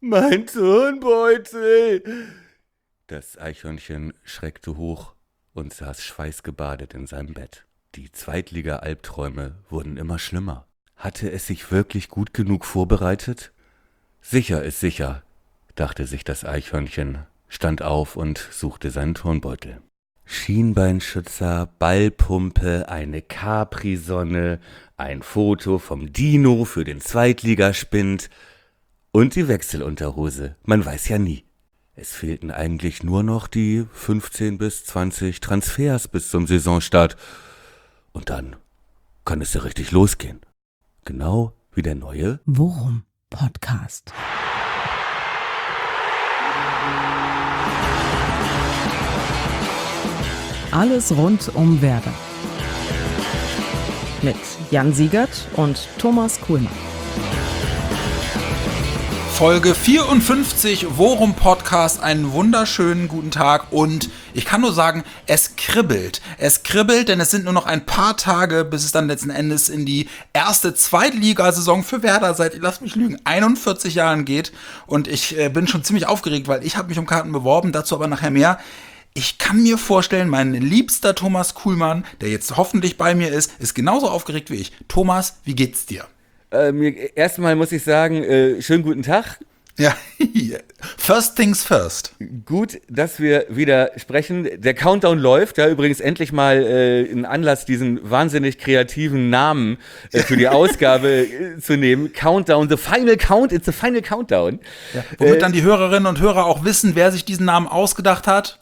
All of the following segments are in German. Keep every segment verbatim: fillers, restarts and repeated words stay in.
Mein Turnbeutel! Das Eichhörnchen schreckte hoch und saß schweißgebadet in seinem Bett. Die Zweitliga-Albträume wurden immer schlimmer. Hatte es sich wirklich gut genug vorbereitet? Sicher ist sicher, dachte sich das Eichhörnchen, stand auf und suchte seinen Turnbeutel. Schienbeinschützer, Ballpumpe, eine Capri-Sonne, ein Foto vom Dino für den Zweitligaspind und die Wechselunterhose. Man weiß ja nie. Es fehlten eigentlich nur noch die fünfzehn bis zwanzig Transfers bis zum Saisonstart. Und dann kann es ja richtig losgehen. Genau wie der neue Worum Podcast. Alles rund um Werder. Mit Jan Siegert und Thomas Kuhlmann. Folge vierundfünfzig, Worum Podcast, einen wunderschönen guten Tag und ich kann nur sagen, es kribbelt. Es kribbelt, denn es sind nur noch ein paar Tage, bis es dann letzten Endes in die erste Zweitligasaison für Werder seit, lass mich lügen, einundvierzig Jahren geht und ich äh, bin schon ziemlich aufgeregt, weil ich habe mich um Karten beworben, dazu aber nachher mehr. Ich kann mir vorstellen, mein liebster Thomas Kuhlmann, der jetzt hoffentlich bei mir ist, ist genauso aufgeregt wie ich. Thomas, wie geht's dir? Ähm, erstmal muss ich sagen, äh, schönen guten Tag. Ja, first things first. Gut, dass wir wieder sprechen. Der Countdown läuft. Ja, übrigens endlich mal äh, ein Anlass, diesen wahnsinnig kreativen Namen äh, für die Ausgabe äh, zu nehmen. Countdown, the final count, it's the final countdown. Ja, womit äh, dann die Hörerinnen und Hörer auch wissen, wer sich diesen Namen ausgedacht hat.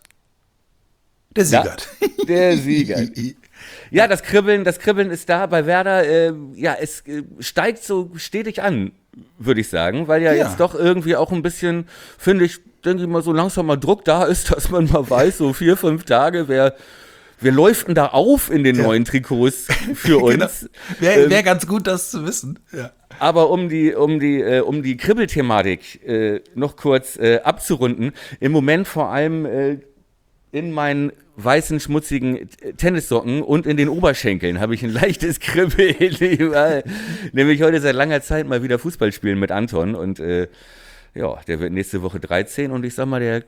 Der Siegert. Ja, der Siegert. Ja, das Kribbeln, das Kribbeln ist da bei Werder. Äh, ja, es äh, steigt so stetig an, würde ich sagen, weil ja, ja jetzt doch irgendwie auch ein bisschen, finde ich, denke ich mal, so langsam mal Druck da ist, dass man mal weiß, so vier, fünf Tage, wer, wer läuft denn da auf in den ja. neuen Trikots für uns? Genau. Wäre wär ähm, ganz gut, das zu wissen. Ja. Aber um die, um die, äh, um die Kribbelthematik äh, noch kurz äh, abzurunden, im Moment vor allem äh, in meinen weißen, schmutzigen Tennissocken und in den Oberschenkeln habe ich ein leichtes Kribbeln. Nämlich heute seit langer Zeit mal wieder Fußball spielen mit Anton. Und äh, ja, der wird nächste Woche dreizehn und ich sag mal, der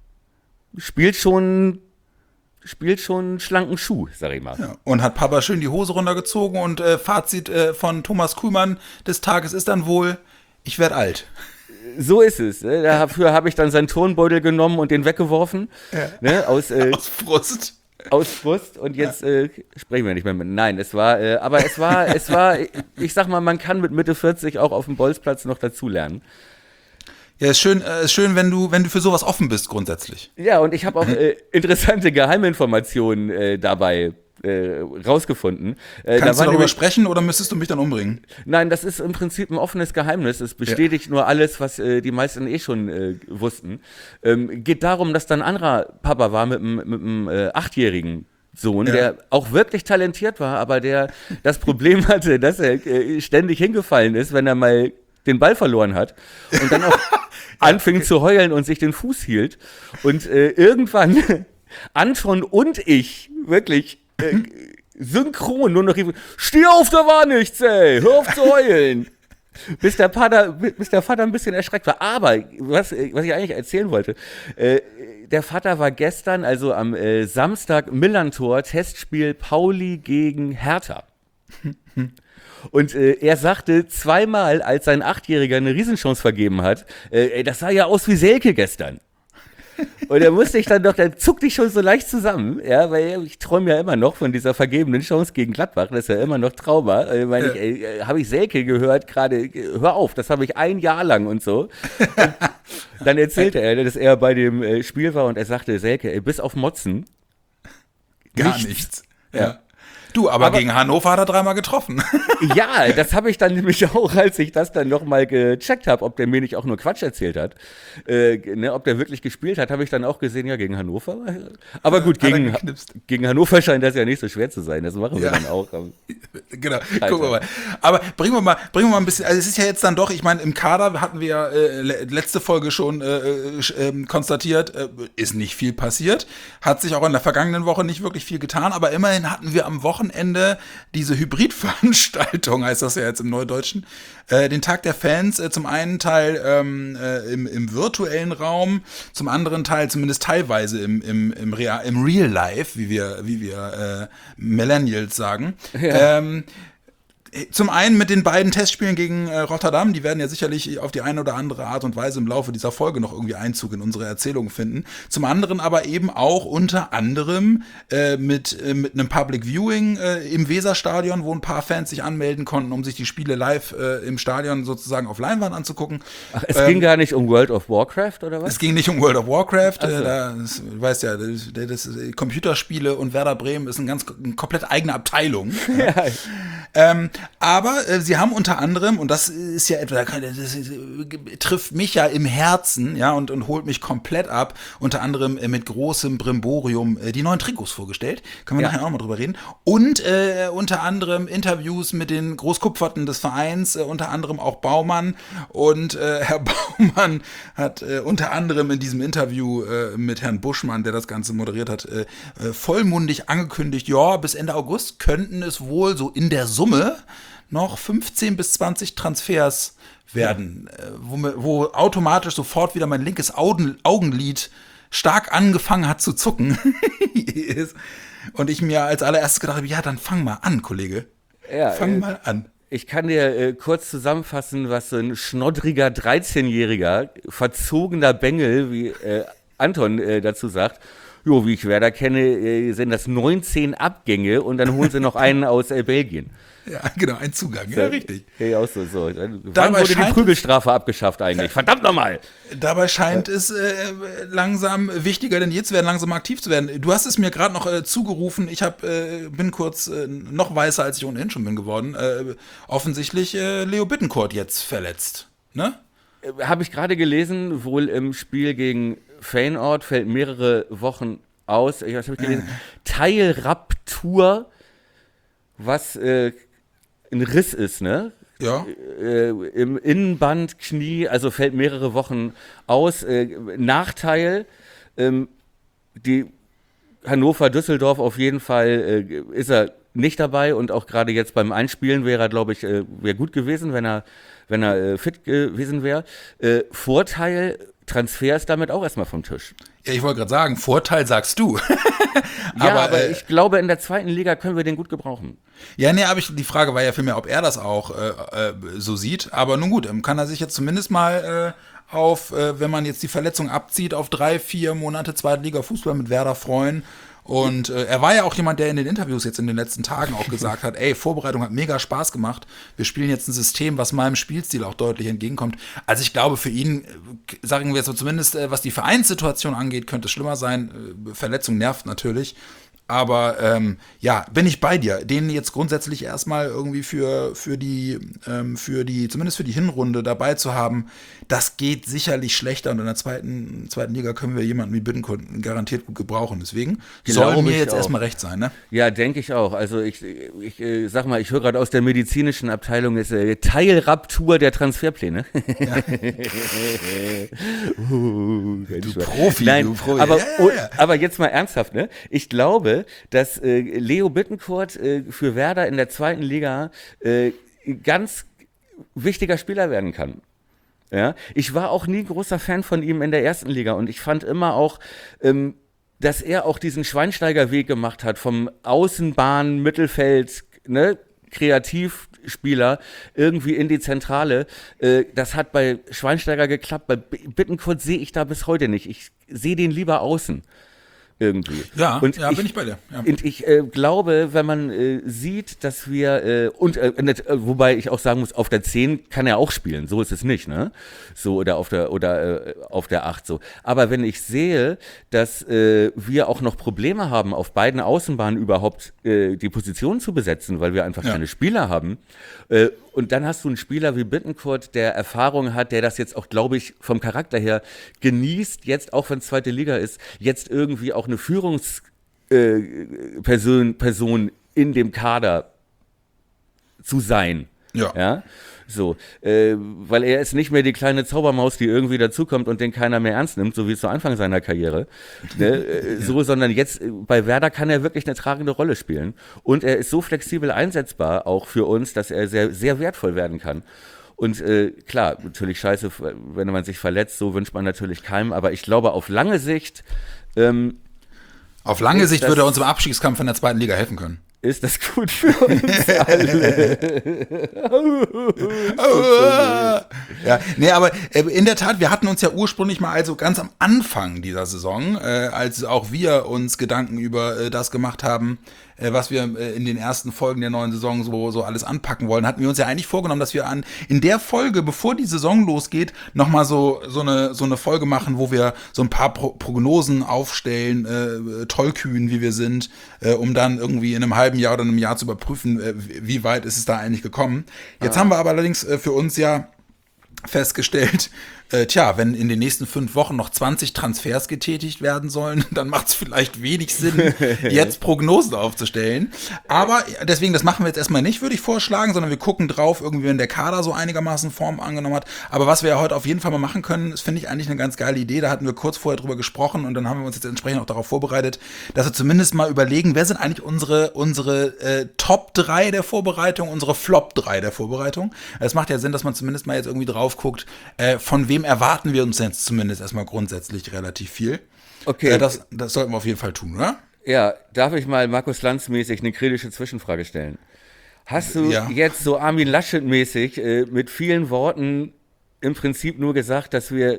spielt schon, spielt schon einen schlanken Schuh, sag ich mal. Ja, und hat Papa schön die Hose runtergezogen und äh, Fazit äh, von Thomas Kuhlmann des Tages ist dann wohl, ich werde alt. So ist es. Ne? Dafür habe ich dann seinen Turnbeutel genommen und den weggeworfen. Ja. Ne? Aus, äh, aus Frust. Aus Frust. Und jetzt ja. äh, sprechen wir nicht mehr mit. Nein, es war, äh, aber es war, es war, ich sag mal, man kann mit Mitte vierzig auch auf dem Bolzplatz noch dazulernen. Ja, ist schön, äh, ist schön, wenn du, wenn du für sowas offen bist, grundsätzlich. Ja, und ich habe auch äh, interessante Geheiminformationen äh, dabei Äh, rausgefunden. Äh, Kannst da du darüber sprechen oder müsstest du mich dann umbringen? Nein, das ist im Prinzip ein offenes Geheimnis. Es bestätigt ja. nur alles, was äh, die meisten eh schon äh, wussten. Ähm, geht darum, dass da ein anderer Papa war mit einem äh, achtjährigen Sohn, ja. der auch wirklich talentiert war, aber der das Problem hatte, dass er äh, ständig hingefallen ist, wenn er mal den Ball verloren hat und dann auch anfing okay. zu heulen und sich den Fuß hielt. Und äh, irgendwann Anton und ich wirklich Äh, synchron nur noch rief, steh auf, da war nichts, ey, hör auf zu heulen. bis, der Vater, bis der Vater ein bisschen erschreckt war. Aber, was, was ich eigentlich erzählen wollte, äh, der Vater war gestern, also am äh, Samstag, Millantor, Testspiel Pauli gegen Hertha. Und äh, er sagte zweimal, als sein Achtjähriger eine Riesenchance vergeben hat, äh, ey, das sah ja aus wie Selke gestern. Und er musste ich dann doch, der zuckte ich schon so leicht zusammen, ja, weil ich träume ja immer noch von dieser vergebenen Chance gegen Gladbach, das ist ja immer noch Trauma. Ich meine, ja. ich, ey, habe ich Selke gehört gerade, hör auf, das habe ich ein Jahr lang und so. Und dann erzählte er, dass er bei dem Spiel war und er sagte, Selke, ey, bis auf Motzen, gar nichts. nichts. Ja. ja. Du, aber, aber gegen Hannover hat er dreimal getroffen. Ja, das habe ich dann nämlich auch, als ich das dann nochmal gecheckt habe, ob der mir nicht auch nur Quatsch erzählt hat, äh, ne, ob der wirklich gespielt hat, habe ich dann auch gesehen, ja, gegen Hannover. Aber gut, gegen, gegen Hannover scheint das ja nicht so schwer zu sein, das machen wir ja. dann auch. Genau, gucken wir mal. Aber bringen wir mal, bringen wir mal ein bisschen, also es ist ja jetzt dann doch, ich meine, im Kader hatten wir ja äh, letzte Folge schon äh, äh, konstatiert, äh, ist nicht viel passiert, hat sich auch in der vergangenen Woche nicht wirklich viel getan, aber immerhin hatten wir am Wochenende Wochenende diese Hybridveranstaltung, heißt das ja jetzt im Neudeutschen, äh, den Tag der Fans, äh, zum einen Teil ähm, äh, im, im virtuellen Raum, zum anderen Teil zumindest teilweise im, im, im, Real, im Real Life, wie wir, wie wir äh, Millennials sagen. Ja. Ähm, Zum einen mit den beiden Testspielen gegen äh, Rotterdam, die werden ja sicherlich auf die eine oder andere Art und Weise im Laufe dieser Folge noch irgendwie Einzug in unsere Erzählung finden. Zum anderen aber eben auch unter anderem äh, mit, äh, mit einem Public Viewing äh, im Weserstadion, wo ein paar Fans sich anmelden konnten, um sich die Spiele live äh, im Stadion sozusagen auf Leinwand anzugucken. Ach, es ähm, ging gar nicht um World of Warcraft oder was? Es ging nicht um World of Warcraft. So. Äh, da, das, du weißt ja, das, das, das Computerspiele und Werder Bremen ist eine ganz eine komplett eigene Abteilung. Ja. ähm, aber äh, sie haben unter anderem, und das ist ja etwa, das, das, das trifft mich ja im Herzen, ja, und, und holt mich komplett ab, unter anderem äh, mit großem Brimborium äh, die neuen Trikots vorgestellt. Können wir ja nachher auch mal drüber reden. Und äh, unter anderem Interviews mit den Großkupferten des Vereins, äh, unter anderem auch Baumann. Und äh, Herr Baumann hat äh, unter anderem in diesem Interview äh, mit Herrn Buschmann, der das Ganze moderiert hat, äh, äh, vollmundig angekündigt, ja, bis Ende August könnten es wohl so in der Summe noch fünfzehn bis zwanzig Transfers werden, ja. wo, wo automatisch sofort wieder mein linkes Augen, Augenlid stark angefangen hat zu zucken. Und ich mir als allererstes gedacht habe, ja, dann fang mal an, Kollege. Ja, fang äh, mal an. Ich kann dir äh, kurz zusammenfassen, was so ein schnoddriger dreizehnjähriger, verzogener Bengel wie äh, Anton äh, dazu sagt. Jo, wie ich Werder kenne, äh, sind das neunzehn Abgänge und dann holen sie noch einen aus äh, Belgien. Ja, genau, ein Zugang, ja, richtig. Ja, auch so, so. Wann Dabei wurde die Prügelstrafe abgeschafft eigentlich? Verdammt nochmal! Dabei scheint ja. es äh, langsam wichtiger denn je zu werden, langsam aktiv zu werden. Du hast es mir gerade noch äh, zugerufen, ich hab, äh, bin kurz äh, noch weißer, als ich ohnehin schon bin geworden. Äh, offensichtlich äh, Leo Bittencourt jetzt verletzt, ne? Äh, Habe ich gerade gelesen, wohl im Spiel gegen Feyenoord fällt mehrere Wochen aus. Was habe ich gelesen? Äh. Teilraptur, was äh, ein Riss ist, ne? Ja. Äh, im Innenband, Knie, also fällt mehrere Wochen aus. Äh, Nachteil, ähm, die Hannover-Düsseldorf auf jeden Fall äh, ist er nicht dabei und auch gerade jetzt beim Einspielen wäre er, glaube ich, äh, wäre gut gewesen, wenn er, wenn er äh, fit gewesen wäre. Äh, Vorteil, Transfer ist damit auch erstmal vom Tisch. Ja, ich wollte gerade sagen, Vorteil sagst du. aber, ja, aber äh, ich glaube, in der zweiten Liga können wir den gut gebrauchen. Ja, nee, aber ich, die Frage war ja vielmehr, ob er das auch äh, äh, so sieht. Aber nun gut, kann er sich jetzt zumindest mal äh, auf, äh, wenn man jetzt die Verletzung abzieht, auf drei, vier Monate Zweitliga-Fußball mit Werder freuen. Und äh, er war ja auch jemand, der in den Interviews jetzt in den letzten Tagen auch gesagt hat, ey, Vorbereitung hat mega Spaß gemacht. Wir spielen jetzt ein System, was meinem Spielstil auch deutlich entgegenkommt. Also ich glaube, für ihn, äh, sagen wir jetzt so zumindest, äh, was die Vereinssituation angeht, könnte es schlimmer sein. Äh, Verletzung nervt natürlich. Aber ähm, ja, bin ich bei dir. Den jetzt grundsätzlich erstmal irgendwie für, für die, ähm, für die, zumindest für die Hinrunde dabei zu haben, das geht sicherlich schlechter. Und in der zweiten, zweiten Liga können wir jemanden wie Bittencourt garantiert gut gebrauchen. Deswegen soll mir jetzt auch erstmal recht sein, ne? Ja, denke ich auch. Also ich, ich äh, sag mal, ich höre gerade aus der medizinischen Abteilung, ist äh, Teilraptur der Transferpläne. Ja. uh, du Profi, Nein, du Profi. Aber, ja, ja, ja. aber jetzt mal ernsthaft, ne? Ich glaube, dass äh, Leo Bittencourt äh, für Werder in der zweiten Liga äh, ganz wichtiger Spieler werden kann. Ja? Ich war auch nie großer Fan von ihm in der ersten Liga und ich fand immer auch, ähm, dass er auch diesen Schweinsteiger-Weg gemacht hat, vom Außenbahn, Mittelfeld, ne, Kreativspieler irgendwie in die Zentrale. Äh, das hat bei Schweinsteiger geklappt, bei Bittencourt sehe ich da bis heute nicht. Ich sehe den lieber außen. Irgendwie. Ja, und ja ich, bin ich bei dir. Ja. Und ich äh, glaube, wenn man äh, sieht, dass wir, äh, und äh, äh, wobei ich auch sagen muss, auf der zehn kann er auch spielen, so ist es nicht, ne? So, oder auf der, oder äh, auf der acht so. Aber wenn ich sehe, dass äh, wir auch noch Probleme haben, auf beiden Außenbahnen überhaupt äh, die Position zu besetzen, weil wir einfach ja. keine Spieler haben, äh, und dann hast du einen Spieler wie Bittencourt, der Erfahrung hat, der das jetzt auch, glaube ich, vom Charakter her genießt, jetzt auch wenn es zweite Liga ist, jetzt irgendwie auch eine Führungsperson äh, Person in dem Kader zu sein. Ja. ja? So, äh, weil er ist nicht mehr die kleine Zaubermaus, die irgendwie dazukommt und den keiner mehr ernst nimmt, so wie zu Anfang seiner Karriere. Ne? Äh, so, ja. Sondern jetzt äh, bei Werder kann er wirklich eine tragende Rolle spielen. Und er ist so flexibel einsetzbar auch für uns, dass er sehr, sehr wertvoll werden kann. Und äh, klar, natürlich scheiße, wenn man sich verletzt, so wünscht man natürlich keinem. Aber ich glaube, auf lange Sicht ähm, Auf lange Sicht würde er uns im Abstiegskampf in der zweiten Liga helfen können. Ist das gut für uns alle? Ja, nee, aber in der Tat, wir hatten uns ja ursprünglich mal also ganz am Anfang dieser Saison, äh, als auch wir uns Gedanken über äh, das gemacht haben, äh, was wir äh, in den ersten Folgen der neuen Saison so, so alles anpacken wollen, hatten wir uns ja eigentlich vorgenommen, dass wir an in der Folge, bevor die Saison losgeht, nochmal so, so, eine, so eine Folge machen, wo wir so ein paar Pro- Prognosen aufstellen, äh, tollkühn, wie wir sind, äh, um dann irgendwie in einem halben Jahr oder einem Jahr zu überprüfen, äh, wie weit ist es da eigentlich gekommen. Jetzt ah. haben wir aber allerdings äh, für uns ja festgestellt, äh, tja, wenn in den nächsten fünf Wochen noch zwanzig Transfers getätigt werden sollen, dann macht es vielleicht wenig Sinn, jetzt Prognosen aufzustellen. Aber deswegen, das machen wir jetzt erstmal nicht, würde ich vorschlagen, sondern wir gucken drauf, irgendwie, wenn der Kader so einigermaßen Form angenommen hat. Aber was wir ja heute auf jeden Fall mal machen können, das finde ich eigentlich eine ganz geile Idee. Da hatten wir kurz vorher drüber gesprochen und dann haben wir uns jetzt entsprechend auch darauf vorbereitet, dass wir zumindest mal überlegen, wer sind eigentlich unsere, unsere äh, Top drei der Vorbereitung, unsere Flop drei der Vorbereitung. Es macht ja Sinn, dass man zumindest mal jetzt irgendwie drauf guckt, äh, von wem erwarten wir uns jetzt zumindest erstmal grundsätzlich relativ viel. Okay. Äh, das, das sollten wir auf jeden Fall tun, oder? Ja, darf ich mal Markus Lanz-mäßig eine kritische Zwischenfrage stellen? Hast du ja. jetzt so Armin Laschet-mäßig äh, mit vielen Worten im Prinzip nur gesagt, dass wir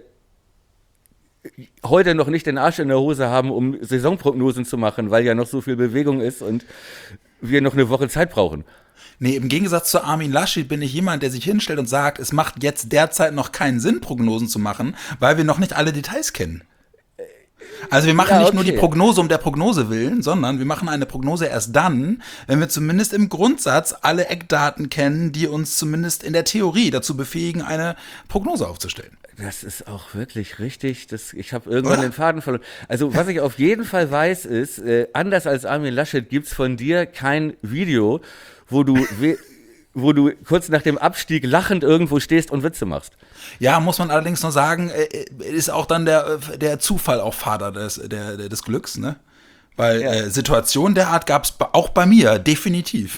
heute noch nicht den Arsch in der Hose haben, um Saisonprognosen zu machen, weil ja noch so viel Bewegung ist und wir noch eine Woche Zeit brauchen? Nee, im Gegensatz zu Armin Laschet bin ich jemand, der sich hinstellt und sagt, es macht jetzt derzeit noch keinen Sinn, Prognosen zu machen, weil wir noch nicht alle Details kennen. Also wir machen ja, nicht okay. nur die Prognose um der Prognose willen, sondern wir machen eine Prognose erst dann, wenn wir zumindest im Grundsatz alle Eckdaten kennen, die uns zumindest in der Theorie dazu befähigen, eine Prognose aufzustellen. Das ist auch wirklich richtig. Das, ich habe irgendwann Oder? den Faden verloren. Also was ich auf jeden Fall weiß ist, äh, anders als Armin Laschet gibt's von dir kein Video, wo du, we- wo du kurz nach dem Abstieg lachend irgendwo stehst und Witze machst. Ja, muss man allerdings nur sagen, äh, ist auch dann der, der Zufall auch Vater des, der, des Glücks, ne? Weil Ja. äh, Situationen der Art gab es auch bei mir, definitiv.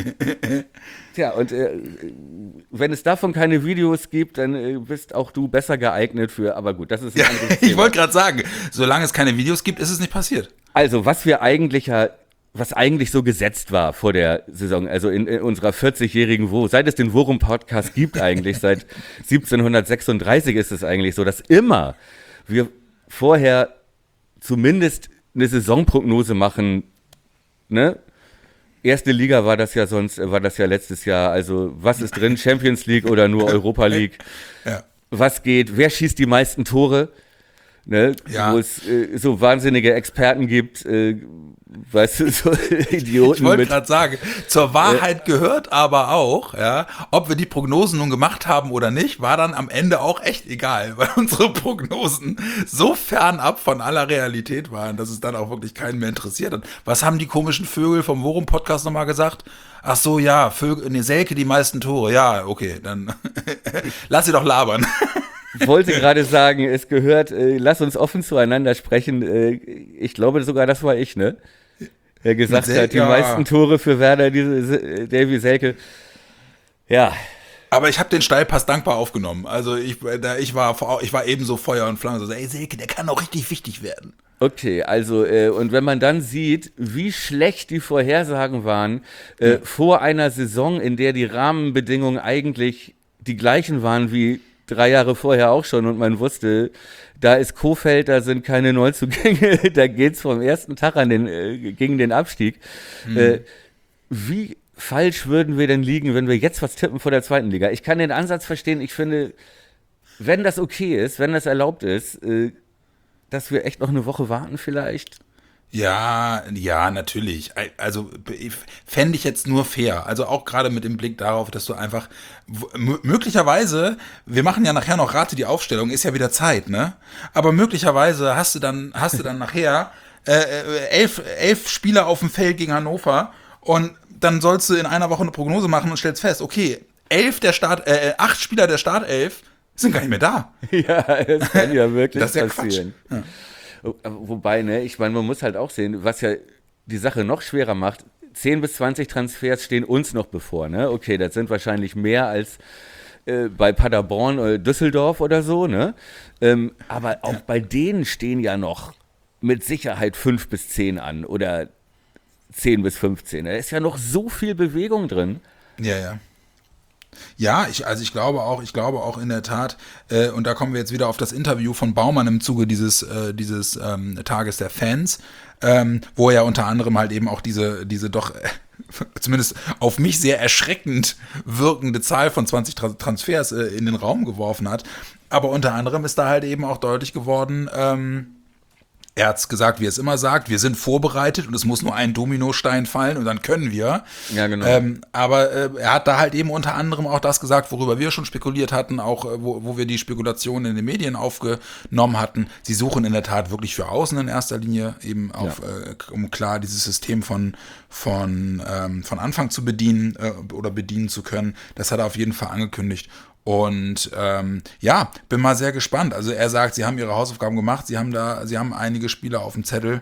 Tja, und äh, wenn es davon keine Videos gibt, dann äh, bist auch du besser geeignet für, aber gut, das ist ein Ja, anderes Thema. ich wollte gerade sagen, solange es keine Videos gibt, ist es nicht passiert. Also, was wir eigentlich ja, was eigentlich so gesetzt war vor der Saison, also in, in unserer vierzigjährigen, wo, seit es den Worum-Podcast gibt eigentlich, seit siebzehnhundertsechsunddreißig ist es eigentlich so, dass immer wir vorher zumindest eine Saisonprognose machen, ne? Erste Liga war das ja sonst, war das ja letztes Jahr, also was ist drin, Champions League oder nur Europa League? Ja. Was geht, wer schießt die meisten Tore? Ne? Ja. Wo es äh, so wahnsinnige Experten gibt, äh, weißt du, so Idioten Ich wollte mit. gerade sagen, zur Wahrheit gehört aber auch, ja, ob wir die Prognosen nun gemacht haben oder nicht, war dann am Ende auch echt egal, weil unsere Prognosen so fernab von aller Realität waren, dass es dann auch wirklich keinen mehr interessiert hat. Was haben die komischen Vögel vom Worum-Podcast nochmal gesagt? Ach so, ja, Vögel, ne, Selke die meisten Tore. Ja, okay, dann lass sie doch labern. Ich wollte gerade sagen, es gehört, äh, lass uns offen zueinander sprechen. Äh, ich glaube sogar, das war ich, ne? Der gesagt Sel- hat, die ja. meisten Tore für Werder, diese äh, Davy Selke. Ja. Aber ich habe den Steilpass dankbar aufgenommen. Also ich, da, ich, war, ich war ebenso Feuer und Flamme. So, ey, Selke, der kann auch richtig wichtig werden. Okay, also äh, und wenn man dann sieht, wie schlecht die Vorhersagen waren äh, Ja. vor einer Saison, in der die Rahmenbedingungen eigentlich die gleichen waren wie drei Jahre vorher auch schon und man wusste, da ist Kohfeldt, da sind keine Neuzugänge, da geht's vom ersten Tag an den, äh, gegen den Abstieg. Mhm. Äh, wie falsch würden wir denn liegen, wenn wir jetzt was tippen vor der zweiten Liga? Ich kann den Ansatz verstehen, ich finde, wenn das okay ist, wenn das erlaubt ist, äh, dass wir echt noch eine Woche warten vielleicht. Ja, ja, natürlich. Also fände ich jetzt nur fair. Also auch gerade mit dem Blick darauf, dass du einfach m- möglicherweise, wir machen ja nachher noch Rate die Aufstellung, ist ja wieder Zeit, ne? Aber möglicherweise hast du dann, hast du dann nachher äh, elf, elf Spieler auf dem Feld gegen Hannover und dann sollst du in einer Woche eine Prognose machen und stellst fest, okay, elf der Start, äh, acht Spieler der Startelf sind gar nicht mehr da. Ja, das kann ja wirklich das ist ja passieren. Quatsch. Ja. Wobei, ne, ich meine, man muss halt auch sehen, was ja die Sache noch schwerer macht, zehn bis zwanzig Transfers stehen uns noch bevor, ne? Okay, das sind wahrscheinlich mehr als äh, bei Paderborn oder Düsseldorf oder so, ne? Ähm, aber auch ja. bei denen stehen ja noch mit Sicherheit fünf bis zehn an oder zehn bis fünfzehn. Da ist ja noch so viel Bewegung drin. Ja, ja. Ja, ich, also ich glaube auch, ich glaube auch in der Tat, äh, und da kommen wir jetzt wieder auf das Interview von Baumann im Zuge dieses, äh, dieses ähm, Tages der Fans, ähm, wo er unter anderem halt eben auch diese, diese doch äh, zumindest auf mich sehr erschreckend wirkende Zahl von zwanzig Tra- Transfers äh, in den Raum geworfen hat. Aber unter anderem ist da halt eben auch deutlich geworden, ähm, er hat es gesagt, wie er es immer sagt, wir sind vorbereitet und es muss nur ein Dominostein fallen und dann können wir. Ja, genau. Ähm, aber äh, er hat da halt eben unter anderem auch das gesagt, worüber wir schon spekuliert hatten, auch äh, wo, wo wir die Spekulationen in den Medien aufgenommen hatten. Sie suchen in der Tat wirklich für außen in erster Linie, eben auf, ja. äh, um klar dieses System von, von, ähm, von Anfang zu bedienen äh, oder bedienen zu können. Das hat er auf jeden Fall angekündigt. Und ähm, ja, bin mal sehr gespannt. Also er sagt, sie haben ihre Hausaufgaben gemacht, sie haben da, sie haben einige Spieler auf dem Zettel.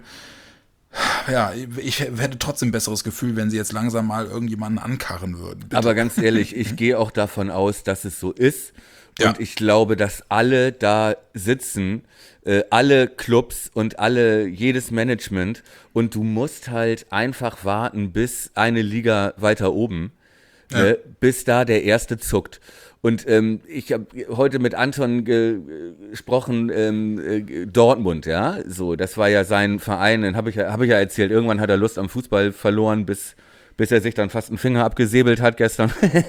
Ja, ich hätte trotzdem ein besseres Gefühl, wenn sie jetzt langsam mal irgendjemanden ankarren würden. Bitte. Aber ganz ehrlich, ich gehe auch davon aus, dass es so ist. Und Ja. ich glaube, dass alle da sitzen, äh, alle Clubs und alle, jedes Management. Und du musst halt einfach warten, bis eine Liga weiter oben, Ja. ne, bis da der Erste zuckt. Und ähm, ich habe heute mit Anton ge- gesprochen, ähm, äh, Dortmund, ja, so, das war ja sein Verein, den habe ich, ja- hab ich ja erzählt, irgendwann hat er Lust am Fußball verloren, bis, bis er sich dann fast einen Finger abgesäbelt hat gestern.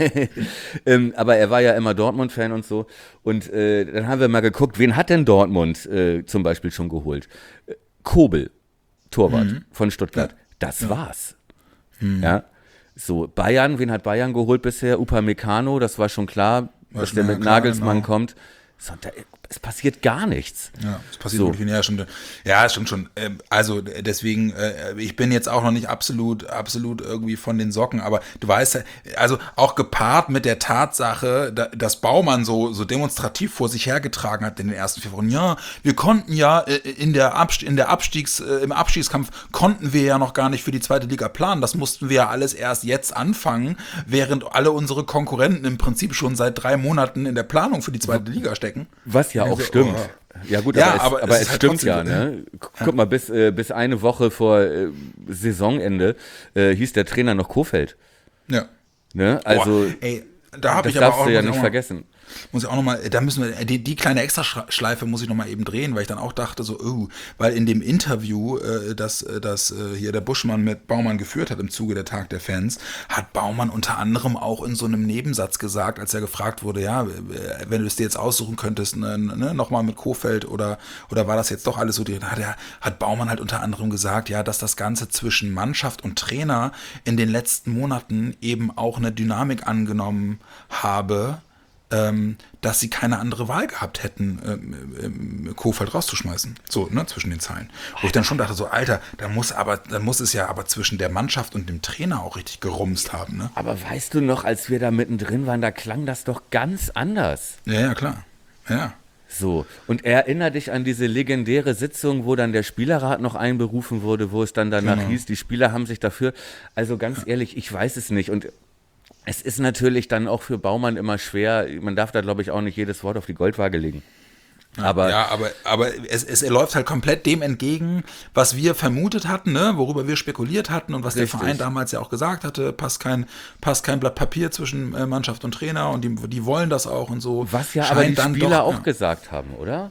ähm, aber er war ja immer Dortmund-Fan und so. Und äh, dann haben wir mal geguckt, wen hat denn Dortmund äh, zum Beispiel schon geholt? Äh, Kobel, Torwart Mhm. von Stuttgart. Ja. Das Ja. war's. Mhm. Ja. So, Bayern, wen hat Bayern geholt bisher? Upamecano, das war schon klar, War dass schon der ja mit klar, Nagelsmann genau. kommt. So, da, es passiert gar nichts. Ja, es passiert So. wirklich, ja, stimmt. Ja, stimmt schon. Ähm, Also deswegen, äh, ich bin jetzt auch noch nicht absolut, absolut irgendwie von den Socken, aber du weißt ja, also auch gepaart mit der Tatsache, da- dass Baumann so, so demonstrativ vor sich hergetragen hat in den ersten vier Wochen. Ja, wir konnten ja äh, in der Abst- in der Abstiegs, äh, im Abstiegskampf konnten wir ja noch gar nicht für die zweite Liga planen. Das mussten wir ja alles erst jetzt anfangen, während alle unsere Konkurrenten im Prinzip schon seit drei Monaten in der Planung für die zweite Liga stecken. Was ja auch Also, stimmt. oh. Ja gut, Ja, aber es, aber aber es es ist halt stimmt trotzdem ja, so, ne? Guck mal, bis, äh, bis eine Woche vor äh, Saisonende äh, hieß der Trainer noch Kofeld. Ja. Ne? Also, Boah, ey, da habe das ich aber darfst auch du ja muss ich nicht auch mal- vergessen. Muss ich auch nochmal, da müssen wir, die, die kleine Extraschleife muss ich nochmal eben drehen, weil ich dann auch dachte so, oh, weil in dem Interview, äh, das, äh, das äh, hier der Buschmann mit Baumann geführt hat im Zuge der Tag der Fans, hat Baumann unter anderem auch in so einem Nebensatz gesagt, als er gefragt wurde, ja, äh, wenn du es dir jetzt aussuchen könntest, ne, ne, nochmal mit Kofeld oder, oder war das jetzt doch alles so drin, hat, er, hat Baumann halt unter anderem gesagt, ja, dass das Ganze zwischen Mannschaft und Trainer in den letzten Monaten eben auch eine Dynamik angenommen habe, ähm, dass sie keine andere Wahl gehabt hätten, ähm, ähm, Kofeld rauszuschmeißen. So, ne, zwischen den Zeilen. Wo ich dann schon dachte, so, Alter, da muss aber, da muss es ja aber zwischen der Mannschaft und dem Trainer auch richtig gerumst haben, ne? Aber weißt du noch, als wir da mittendrin waren, da klang das doch ganz anders. Ja, ja, klar. Ja. So, und erinner dich an diese legendäre Sitzung, wo dann der Spielerrat noch einberufen wurde, wo es dann danach Genau. hieß, die Spieler haben sich dafür, also ganz ehrlich, ich weiß es nicht und es ist natürlich dann auch für Baumann immer schwer, man darf da glaube ich auch nicht jedes Wort auf die Goldwaage legen. Aber ja, aber, aber es, es läuft halt komplett dem entgegen, was wir vermutet hatten, ne? Worüber wir spekuliert hatten und was Richtig. der Verein damals ja auch gesagt hatte, passt kein, passt kein Blatt Papier zwischen äh, Mannschaft und Trainer und die, die wollen das auch und so. was ja Scheint aber die dann Spieler doch, auch ja. gesagt haben, oder?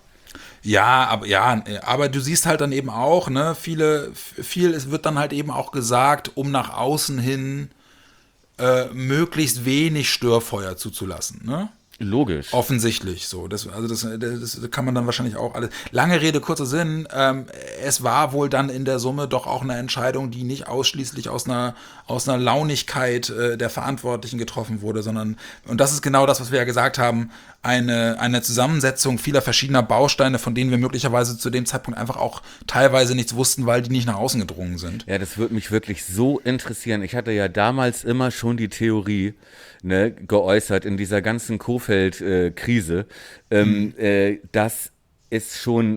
Ja, aber ja, aber du siehst halt dann eben auch, ne, viele, viel, es wird dann halt eben auch gesagt, um nach außen hin äh, möglichst wenig Störfeuer zuzulassen, ne? Logisch. Offensichtlich so. Das, also das, das kann man dann wahrscheinlich auch alles. Lange Rede, kurzer Sinn. Ähm, es war wohl dann in der Summe doch auch eine Entscheidung, die nicht ausschließlich aus einer, aus einer Launigkeit äh, der Verantwortlichen getroffen wurde, sondern, und das ist genau das, was wir ja gesagt haben, eine, eine Zusammensetzung vieler verschiedener Bausteine, von denen wir möglicherweise zu dem Zeitpunkt einfach auch teilweise nichts wussten, weil die nicht nach außen gedrungen sind. Ja, das würde mich wirklich so interessieren. Ich hatte ja damals immer schon die Theorie, ne, geäußert in dieser ganzen Kohfeldt-Krise, äh, ähm, mhm. äh, dass es schon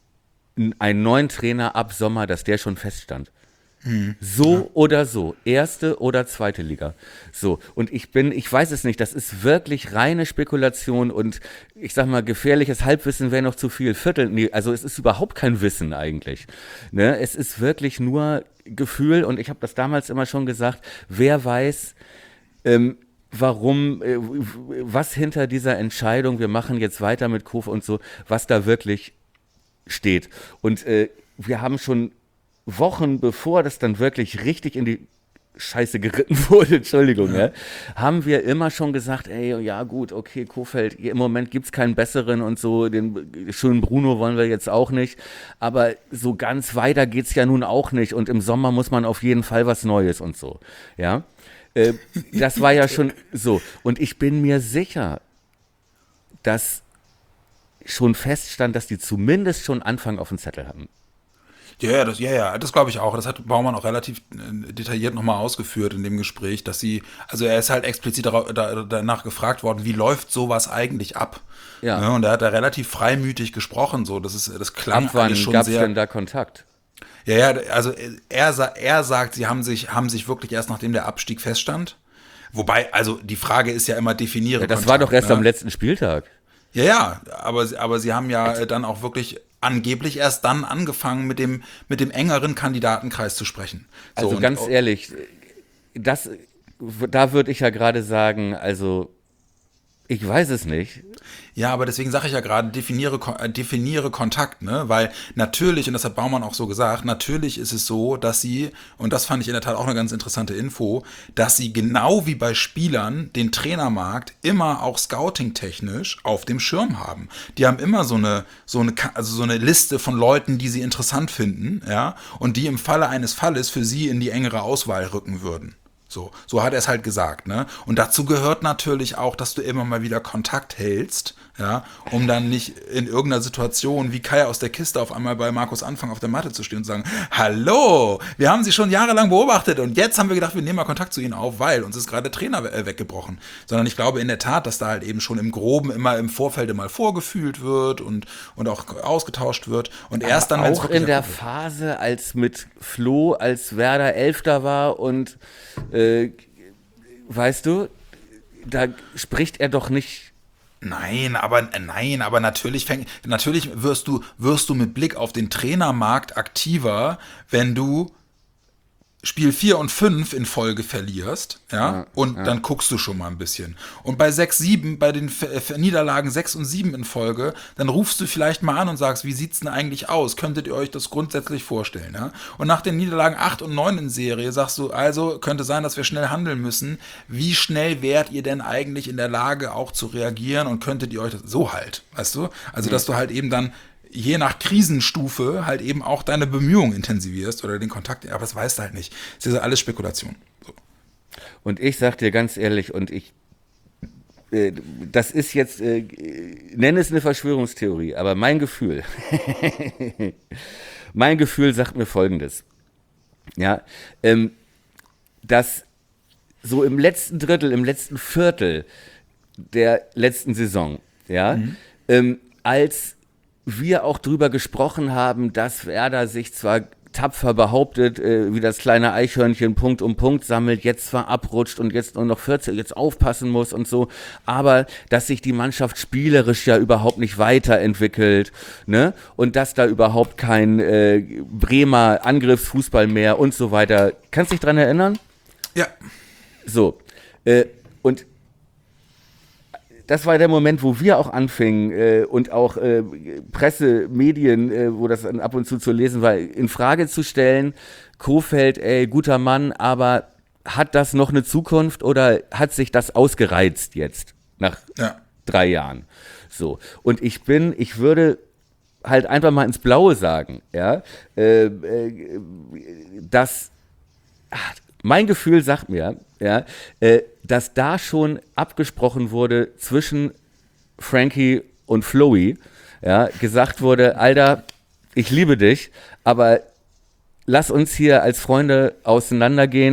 einen neuen Trainer ab Sommer, dass der schon feststand. Hm, so ja. oder so, erste oder zweite Liga. So, und ich bin, ich weiß es nicht, das ist wirklich reine Spekulation und ich sag mal, gefährliches Halbwissen wäre noch zu viel. Viertel, nee, also es ist überhaupt kein Wissen eigentlich. Ne? Es ist wirklich nur Gefühl und ich habe das damals immer schon gesagt, wer weiß, ähm, warum, äh, was hinter dieser Entscheidung, wir machen jetzt weiter mit Kof und so, was da wirklich steht. Und äh, wir haben schon Wochen bevor das dann wirklich richtig in die Scheiße geritten wurde, Entschuldigung, ja. Ja, haben wir immer schon gesagt, ey, ja gut, okay, Kohfeldt, im Moment gibt es keinen besseren und so, den schönen Bruno wollen wir jetzt auch nicht, aber so ganz weiter geht es ja nun auch nicht und im Sommer muss man auf jeden Fall was Neues und so, ja. Äh, das war ja schon so und ich bin mir sicher, dass schon feststand, dass die zumindest schon Anfang auf dem Zettel hatten. Ja, ja, das, ja, ja, das glaube ich auch. Das hat Baumann auch relativ äh, detailliert nochmal ausgeführt in dem Gespräch, dass sie, also er ist halt explizit darauf, da, danach gefragt worden, wie läuft sowas eigentlich ab? Ja. Ja, und er hat da relativ freimütig gesprochen, so, das ist, das klang Ab wann schon gab's sehr. Denn da Kontakt? Ja, ja, also er, er sagt, sie haben sich, haben sich wirklich erst nachdem der Abstieg feststand. Wobei, also die Frage ist ja immer, definiere ja, das Kontakt, war doch erst ne? am letzten Spieltag. Ja, ja, aber, aber sie haben ja dann auch wirklich angeblich erst dann angefangen, mit dem, mit dem engeren Kandidatenkreis zu sprechen. So, also ganz ehrlich, das, da würde ich ja gerade sagen, also ich weiß es nicht. Ja, aber deswegen sage ich ja gerade, definiere, definiere Kontakt, ne? Weil natürlich, und das hat Baumann auch so gesagt, natürlich ist es so, dass sie, und das fand ich in der Tat auch eine ganz interessante Info, dass sie genau wie bei Spielern den Trainermarkt immer auch scouting-technisch auf dem Schirm haben. Die haben immer so eine, so eine, also so eine Liste von Leuten, die sie interessant finden, ja, und die im Falle eines Falles für sie in die engere Auswahl rücken würden. So, so hat er es halt gesagt, ne? Und dazu gehört natürlich auch, dass du immer mal wieder Kontakt hältst, ja, um dann nicht in irgendeiner Situation wie Kai aus der Kiste auf einmal bei Markus Anfang auf der Matte zu stehen und sagen, hallo, wir haben Sie schon jahrelang beobachtet und jetzt haben wir gedacht, wir nehmen mal Kontakt zu Ihnen auf, weil uns ist gerade der Trainer weggebrochen. Sondern ich glaube in der Tat, dass da halt eben schon im Groben immer im Vorfeld mal vorgefühlt wird und, und auch ausgetauscht wird und aber erst dann, wenn es auch in der Phase, als mit Flo, als Werder Elfter war und äh, weißt du, da spricht er doch nicht. Nein, aber nein, aber natürlich fäng, natürlich wirst du wirst du mit Blick auf den Trainermarkt aktiver, wenn du Spiel vier und fünf in Folge verlierst, ja, ja und ja. Dann guckst du schon mal ein bisschen. Und bei sechs, sieben, bei den F- Niederlagen sechs und sieben in Folge, dann rufst du vielleicht mal an und sagst, wie sieht's denn eigentlich aus? Könntet ihr euch das grundsätzlich vorstellen, ja? Und nach den Niederlagen acht und neun in Serie sagst du, also könnte sein, dass wir schnell handeln müssen. Wie schnell wärt ihr denn eigentlich in der Lage, auch zu reagieren und könntet ihr euch das so halt, weißt du? Also, mhm. dass du halt eben dann je nach Krisenstufe halt eben auch deine Bemühungen intensivierst oder den Kontakt, aber das weißt du halt nicht. Das ist ja alles Spekulation. So. Und ich sag dir ganz ehrlich, und ich, äh, das ist jetzt, äh, nenne es eine Verschwörungstheorie, aber mein Gefühl, mein Gefühl sagt mir Folgendes, ja, ähm, dass so im letzten Drittel, im letzten Viertel der letzten Saison, ja, mhm. ähm, als wir auch drüber gesprochen haben, dass Werder sich zwar tapfer behauptet, äh, wie das kleine Eichhörnchen Punkt um Punkt sammelt, jetzt zwar abrutscht und jetzt nur noch vierzehn, jetzt aufpassen muss und so, aber dass sich die Mannschaft spielerisch ja überhaupt nicht weiterentwickelt, ne? Und dass da überhaupt kein äh, Bremer Angriffsfußball mehr und so weiter. Kannst du dich dran erinnern? Ja. So. Äh, und das war der Moment, wo wir auch anfingen äh, und auch äh, Presse, Medien, äh, wo das dann ab und zu zu lesen war, in Frage zu stellen, Kohfeldt, ey, guter Mann, aber hat das noch eine Zukunft oder hat sich das ausgereizt jetzt nach ja. drei Jahren? So. Und ich bin, ich würde halt einfach mal ins Blaue sagen, ja, äh, äh, dass ach, mein Gefühl sagt mir, ja, äh, dass da schon abgesprochen wurde zwischen Frankie und Floey, ja, gesagt wurde, Alter, ich liebe dich, aber lass uns hier als Freunde auseinandergehen.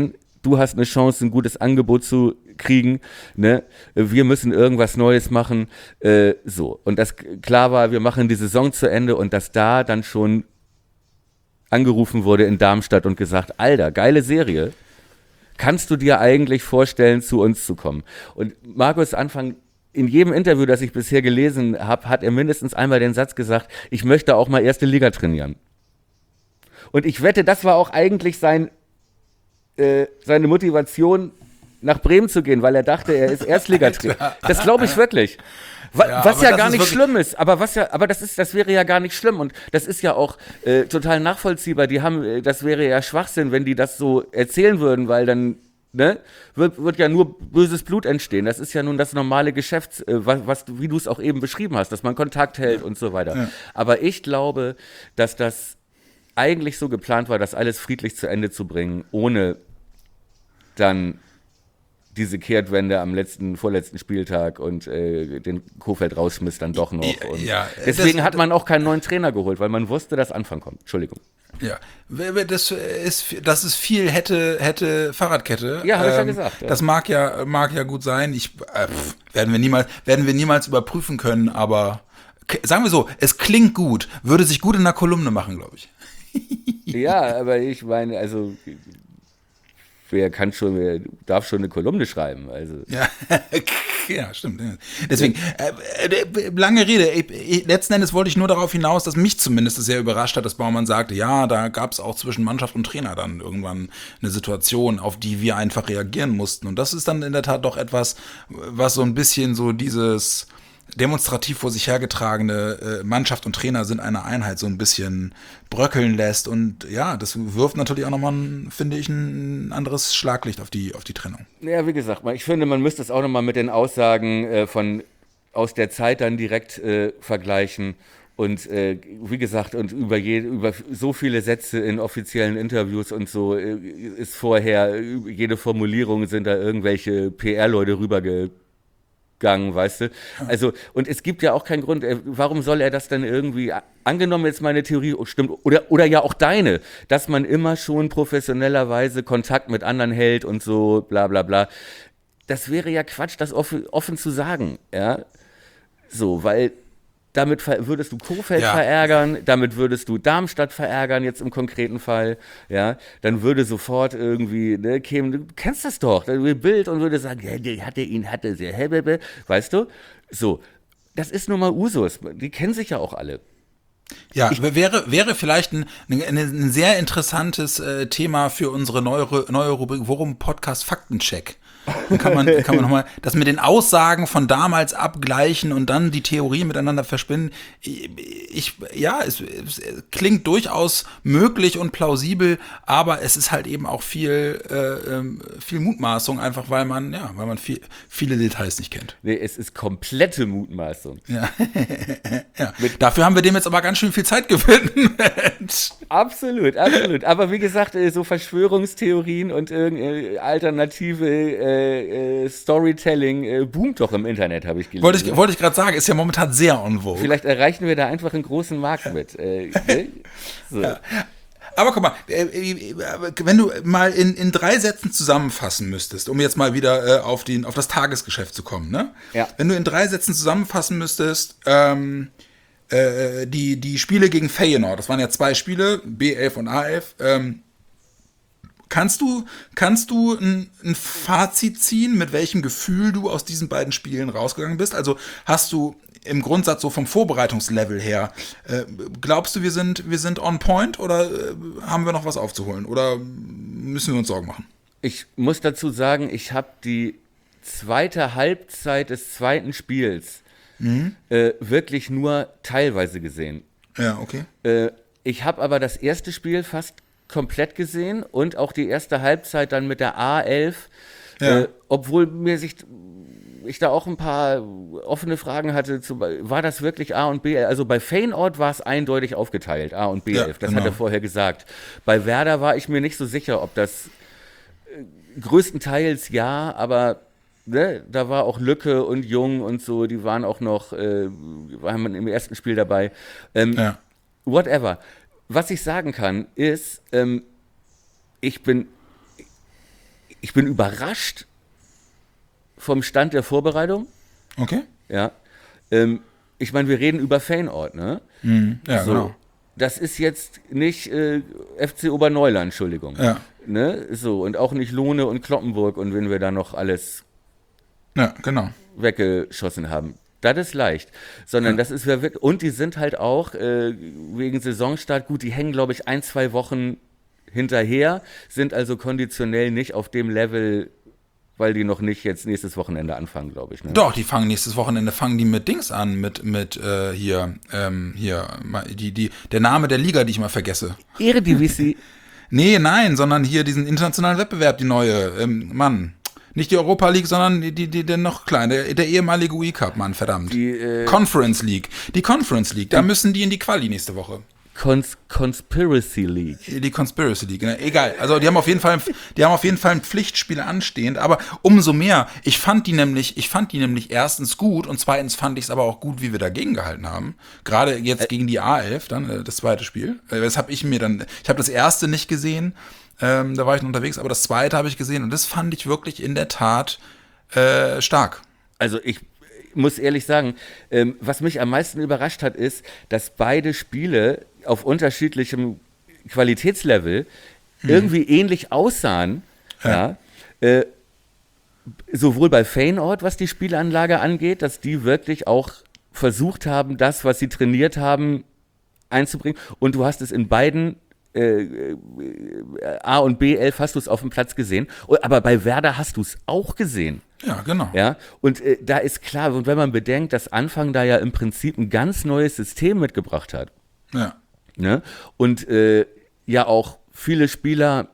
du hast eine Chance, ein gutes Angebot zu kriegen, ne? Wir müssen irgendwas Neues machen, äh, so. Und das klar war, wir machen die Saison zu Ende und dass da dann schon angerufen wurde in Darmstadt und gesagt, Alter, geile Serie, kannst du dir eigentlich vorstellen, zu uns zu kommen? Und Markus Anfang, in jedem Interview, das ich bisher gelesen habe, hat er mindestens einmal den Satz gesagt, ich möchte auch mal erste Liga trainieren. Und ich wette, das war auch eigentlich sein, äh, seine Motivation, nach Bremen zu gehen, weil er dachte, er ist Erstligatrainer. Das glaube ich wirklich. Was ja, was ja gar nicht schlimm ist, aber was ja, aber das ist, das wäre ja gar nicht schlimm und das ist ja auch äh, total nachvollziehbar. Die haben, das wäre ja Schwachsinn, wenn die das so erzählen würden, weil dann ne, wird, wird ja nur böses Blut entstehen. Das ist ja nun das normale Geschäft, äh, was, was, wie du es auch eben beschrieben hast, dass man Kontakt hält und so weiter. Ja. Aber ich glaube, dass das eigentlich so geplant war, das alles friedlich zu Ende zu bringen, ohne dann diese Kehrtwende am letzten, vorletzten Spieltag und äh, den Kohfeldt rausschmiss dann doch noch. Und ja, deswegen das, hat man auch keinen neuen Trainer geholt, weil man wusste, dass Anfang kommt. Entschuldigung. Ja, das ist, das ist viel hätte, hätte Fahrradkette. Ja, habe ich ja ähm, gesagt. Ja. Das mag ja, mag ja gut sein. Ich, äh, pff, werden wir niemals, werden wir niemals überprüfen können, aber k- sagen wir so, es klingt gut, würde sich gut in einer Kolumne machen, glaube ich. Ja, aber ich meine, also wer kann schon, wer darf schon eine Kolumne schreiben? Also. Ja, ja stimmt. Deswegen, äh, lange Rede. Ich, letzten Endes wollte ich nur darauf hinaus, dass mich zumindest sehr überrascht hat, dass Baumann sagte, ja, da gab es auch zwischen Mannschaft und Trainer dann irgendwann eine Situation, auf die wir einfach reagieren mussten. Und das ist dann in der Tat doch etwas, was so ein bisschen so dieses demonstrativ vor sich hergetragene äh, Mannschaft und Trainer sind eine Einheit so ein bisschen bröckeln lässt und ja, das wirft natürlich auch nochmal, finde ich, ein anderes Schlaglicht auf die, auf die Trennung. Ja, wie gesagt, ich finde, man müsste es auch nochmal mit den Aussagen äh, von aus der Zeit dann direkt äh, vergleichen und äh, wie gesagt, und über, je, über so viele Sätze in offiziellen Interviews und so äh, ist vorher, jede Formulierung sind da irgendwelche P R-Leute rüberge Gang, weißt du? Also, und es gibt ja auch keinen Grund, warum soll er das dann irgendwie, angenommen jetzt meine Theorie stimmt, oder, oder ja auch deine, dass man immer schon professionellerweise Kontakt mit anderen hält und so, bla bla bla. Das wäre ja Quatsch, das offen, offen zu sagen, ja? So, weil damit würdest du Kohfeldt ja. verärgern, damit würdest du Darmstadt verärgern, jetzt im konkreten Fall, ja, dann würde sofort irgendwie, ne, kämen, du kennst das doch, dann würde Bild und würde sagen, ja, der hatte ihn, hatte sehr, weißt du, so, das ist nun mal Usus, die kennen sich ja auch alle. Ja, ich, wäre, wäre vielleicht ein, ein, ein sehr interessantes äh, Thema für unsere neue, neue Rubrik, Worum Podcast Faktencheck. Dann kann man, kann man nochmal das mit den Aussagen von damals abgleichen und dann die Theorien miteinander verspinnen. Ich, ich, ja, es, es klingt durchaus möglich und plausibel, aber es ist halt eben auch viel, äh, viel Mutmaßung, einfach weil man, ja, weil man viel, viele Details nicht kennt. Nee, es ist komplette Mutmaßung. Ja. Ja. Dafür haben wir dem jetzt aber ganz schön viel Zeit gewidmet. Absolut, absolut. Aber wie gesagt, so Verschwörungstheorien und irgendeine alternative äh, äh, Storytelling äh, boomt doch im Internet, habe ich gelesen. Wollte ich, wollte ich gerade sagen, ist ja momentan sehr en vogue. Vielleicht erreichen wir da einfach einen großen Markt mit. Äh, ne? So. Ja. Aber guck mal, wenn du mal in, in drei Sätzen zusammenfassen müsstest, um jetzt mal wieder äh, auf, den, auf das Tagesgeschäft zu kommen, ne? Ja. Wenn du in drei Sätzen zusammenfassen müsstest, ähm, äh, die, die Spiele gegen Feyenoord, das waren ja zwei Spiele, B elf und A elf, ähm, kannst du, kannst du ein, ein Fazit ziehen, mit welchem Gefühl du aus diesen beiden Spielen rausgegangen bist? Also hast du im Grundsatz so vom Vorbereitungslevel her, äh, glaubst du, wir sind, wir sind on point oder äh, haben wir noch was aufzuholen? Oder müssen wir uns Sorgen machen? Ich muss dazu sagen, ich habe die zweite Halbzeit des zweiten Spiels mhm. äh, wirklich nur teilweise gesehen. Ja, okay. Äh, ich habe aber das erste Spiel fast komplett gesehen und auch die erste Halbzeit dann mit der A elf, ja. äh, obwohl mir sich... ich da auch ein paar offene Fragen hatte, zu, war das wirklich A und B elf? Also bei Feyenoord war es eindeutig aufgeteilt, A und B elf, ja, das genau. hat er vorher gesagt. Bei Werder war ich mir nicht so sicher, ob das äh, größtenteils ja, aber ne, da war auch Lücke und Jung und so, die waren auch noch, äh, waren im ersten Spiel dabei. Ähm, ja. Whatever. Was ich sagen kann, ist, ähm, ich bin ich bin überrascht vom Stand der Vorbereitung. Okay. Ja. Ähm, ich meine, wir reden über Feyenoord, ne? Mhm. Ja, so, genau. Das ist jetzt nicht äh, F C Oberneuland, Entschuldigung. Ja. Ne? So, und auch nicht Lohne und Kloppenburg und wenn wir da noch alles Ja, genau. weggeschossen haben. Das ist leicht. Sondern Ja. das ist ja wirklich. Und die sind halt auch äh, wegen Saisonstart gut, die hängen, glaube ich, ein, zwei Wochen hinterher, sind also konditionell nicht auf dem Level, weil die noch nicht jetzt nächstes Wochenende anfangen, glaube ich. Ne? Doch, die fangen nächstes Wochenende, fangen die mit Dings an, mit, mit äh, hier, ähm, hier, die, die, der Name der Liga, die ich mal vergesse. Eredivisie. Nee, nein, sondern hier diesen internationalen Wettbewerb, die neue, ähm, Mann. Nicht die Europa League, sondern die, die, die der noch kleine, der, der ehemalige U E Cup, Mann, verdammt. Die, äh, Conference League. Die Conference League, da müssen die in die Quali nächste Woche. Cons- Conspiracy League. Die Conspiracy League, ne? Egal. Also die haben auf jeden Fall, die haben auf jeden Fall ein Pflichtspiel anstehend, aber umso mehr. Ich fand die nämlich, ich fand die nämlich erstens gut und zweitens fand ich es aber auch gut, wie wir dagegen gehalten haben. Gerade jetzt gegen die A elf, dann äh, das zweite Spiel. Äh, das habe ich mir dann, ich habe das erste nicht gesehen, ähm, da war ich noch unterwegs, aber das zweite habe ich gesehen und das fand ich wirklich in der Tat äh, stark. Also ich muss ehrlich sagen, ähm, was mich am meisten überrascht hat, ist, dass beide Spiele auf unterschiedlichem Qualitätslevel mhm. irgendwie ähnlich aussahen. Ja. Ja, äh, sowohl bei Feyenoord, was die Spielanlage angeht, dass die wirklich auch versucht haben, das, was sie trainiert haben, einzubringen. Und du hast es in beiden äh, A und B elf hast du es auf dem Platz gesehen. Aber bei Werder hast du es auch gesehen. Ja, genau. Ja, und äh, da ist klar, und wenn man bedenkt, dass Anfang da ja im Prinzip ein ganz neues System mitgebracht hat. Ja. Ne? Und äh, ja auch viele Spieler,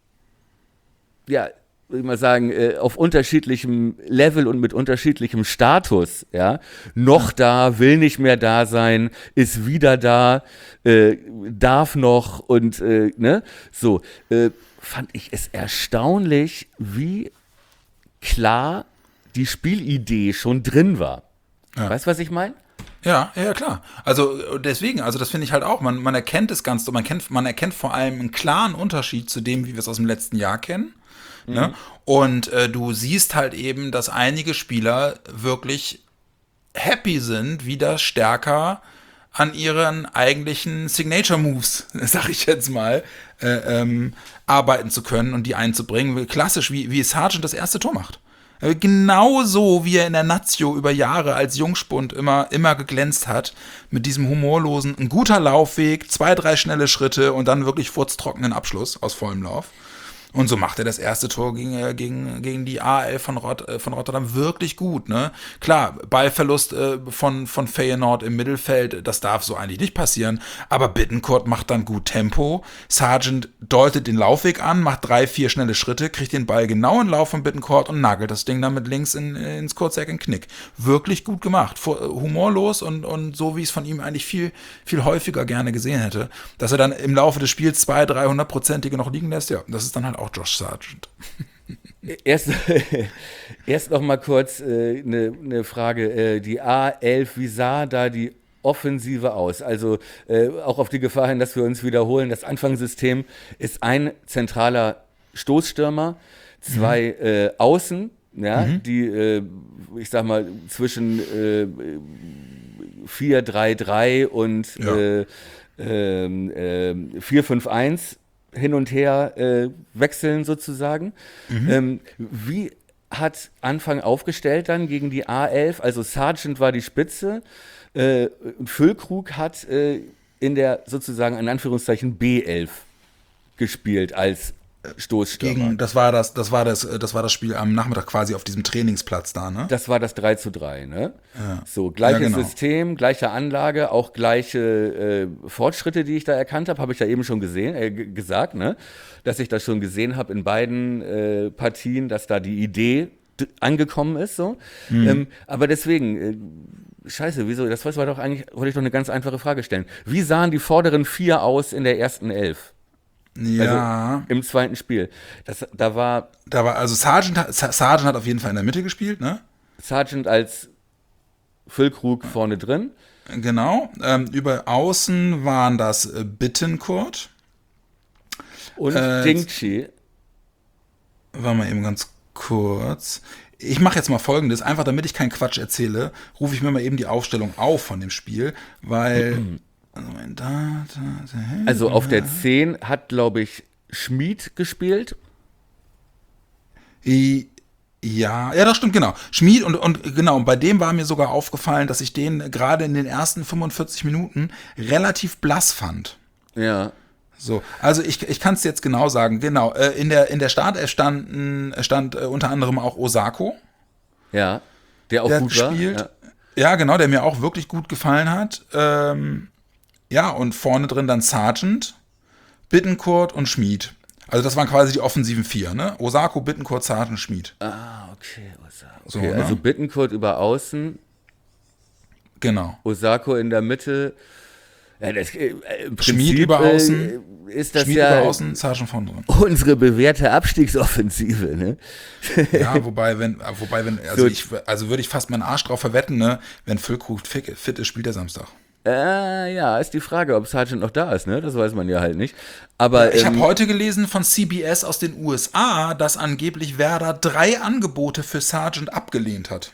ja, würde ich mal sagen, äh, auf unterschiedlichem Level und mit unterschiedlichem Status, ja, noch da, will nicht mehr da sein, ist wieder da, äh, darf noch und, äh, ne, so, äh, fand ich es erstaunlich, wie klar die Spielidee schon drin war. Ja. Weißt du, was ich meine? Ja, ja, klar. Also deswegen, also das finde ich halt auch, man, man erkennt es ganz, man, kennt, man erkennt vor allem einen klaren Unterschied zu dem, wie wir es aus dem letzten Jahr kennen. Mhm. Ne? Und äh, du siehst halt eben, dass einige Spieler wirklich happy sind, wieder stärker an ihren eigentlichen Signature-Moves, sag ich jetzt mal, äh, ähm, arbeiten zu können und die einzubringen. Klassisch, wie, wie Sargent das erste Tor macht. Genauso wie er in der Nazio über Jahre als Jungspund immer, immer geglänzt hat, mit diesem humorlosen, ein guter Laufweg, zwei, drei schnelle Schritte und dann wirklich furztrockenen Abschluss aus vollem Lauf. Und so macht er das erste Tor gegen, äh, gegen, gegen die A elf von, Rot, äh, von Rotterdam wirklich gut. Ne? Klar, Ballverlust äh, von, von Feyenoord im Mittelfeld, das darf so eigentlich nicht passieren. Aber Bittencourt macht dann gut Tempo. Sargent deutet den Laufweg an, macht drei, vier schnelle Schritte, kriegt den Ball genau in Lauf von Bittencourt und nagelt das Ding dann mit links in, ins Kurzeck in Knick. Wirklich gut gemacht. Humorlos und, und so, wie ich es von ihm eigentlich viel, viel häufiger gerne gesehen hätte. Dass er dann im Laufe des Spiels zwei, dreihundertprozentige noch liegen lässt, ja, das ist dann halt auch Josh Sargent. Erst, erst noch mal kurz eine äh, ne, ne Frage. Äh, die A elf, wie sah da die Offensive aus? Also äh, auch auf die Gefahr hin, dass wir uns wiederholen. Das Anfangssystem ist ein zentraler Stoßstürmer, zwei mhm. äh, Außen, ja, mhm. die, äh, ich sag mal, zwischen äh, vier drei drei und ja. äh, äh, vier fünf eins hin und her äh, wechseln sozusagen. Mhm. Ähm, wie hat Anfang aufgestellt dann gegen die A elf? Also Sargent war die Spitze. Äh, Füllkrug hat äh, in der sozusagen in Anführungszeichen B elf gespielt als Stoßstürmer. Gegen, das war das, das war das, das war das Spiel am Nachmittag quasi auf diesem Trainingsplatz da, ne? Das war das drei zu drei, ne? Ja. So, gleiches ja, genau. System, gleiche Anlage, auch gleiche äh, Fortschritte, die ich da erkannt habe, habe ich ja eben schon gesehen, äh, g- gesagt, ne? Dass ich das schon gesehen habe in beiden äh, Partien, dass da die Idee d- angekommen ist, so. Mhm. Ähm, aber deswegen, äh, scheiße, wieso, das war doch eigentlich, wollte ich doch eine ganz einfache Frage stellen. Wie sahen die vorderen vier aus in der ersten Elf? Ja. Also im zweiten Spiel. Das, da war. Da war, also Sargent, Sargent hat auf jeden Fall in der Mitte gespielt, ne? Sargent als Füllkrug vorne drin. Genau. Ähm, über außen waren das äh, Bittencourt. Und äh, Dingchi. Warte mal eben ganz kurz. Ich mache jetzt mal Folgendes, einfach damit ich keinen Quatsch erzähle, rufe ich mir mal eben die Aufstellung auf von dem Spiel, weil... Also, mein da, da, Also auf der zehn hat, glaube ich, Schmid gespielt. I, ja, ja, das stimmt, genau. Schmid und, und genau, und bei dem war mir sogar aufgefallen, dass ich den gerade in den ersten fünfundvierzig Minuten relativ blass fand. Ja. So, also ich, ich kann es jetzt genau sagen, genau, äh, in der, in der Startelf standen, stand äh, unter anderem auch Osako. Ja, der auch der gut gespielt. war. Ja. Ja, genau, der mir auch wirklich gut gefallen hat. Ähm, ja, und vorne drin dann Sargent, Bittencourt und Schmid. Also das waren quasi die offensiven vier, ne? Osako, Bittencourt, Sargent, Schmid. Ah, okay. Osako. So, okay, ne? Also Bittencourt über außen, Genau. Osako in der Mitte. Ja, das, äh, im Prinzip, Schmid über außen, äh, ist das Schmid ja über außen, Sargent vorne drin. unsere bewährte Abstiegsoffensive, ne? Ja, wobei, wenn, wobei, wenn, also So. ich, also würde ich fast meinen Arsch drauf verwetten, ne? Wenn Füllkrug fit fit ist, spielt er Samstag. Äh, ja, ist die Frage, ob Sargent noch da ist, ne? Das weiß man ja halt nicht. Aber Ich ähm, habe heute gelesen von C B S aus den U S A, dass angeblich Werder drei Angebote für Sargent abgelehnt hat.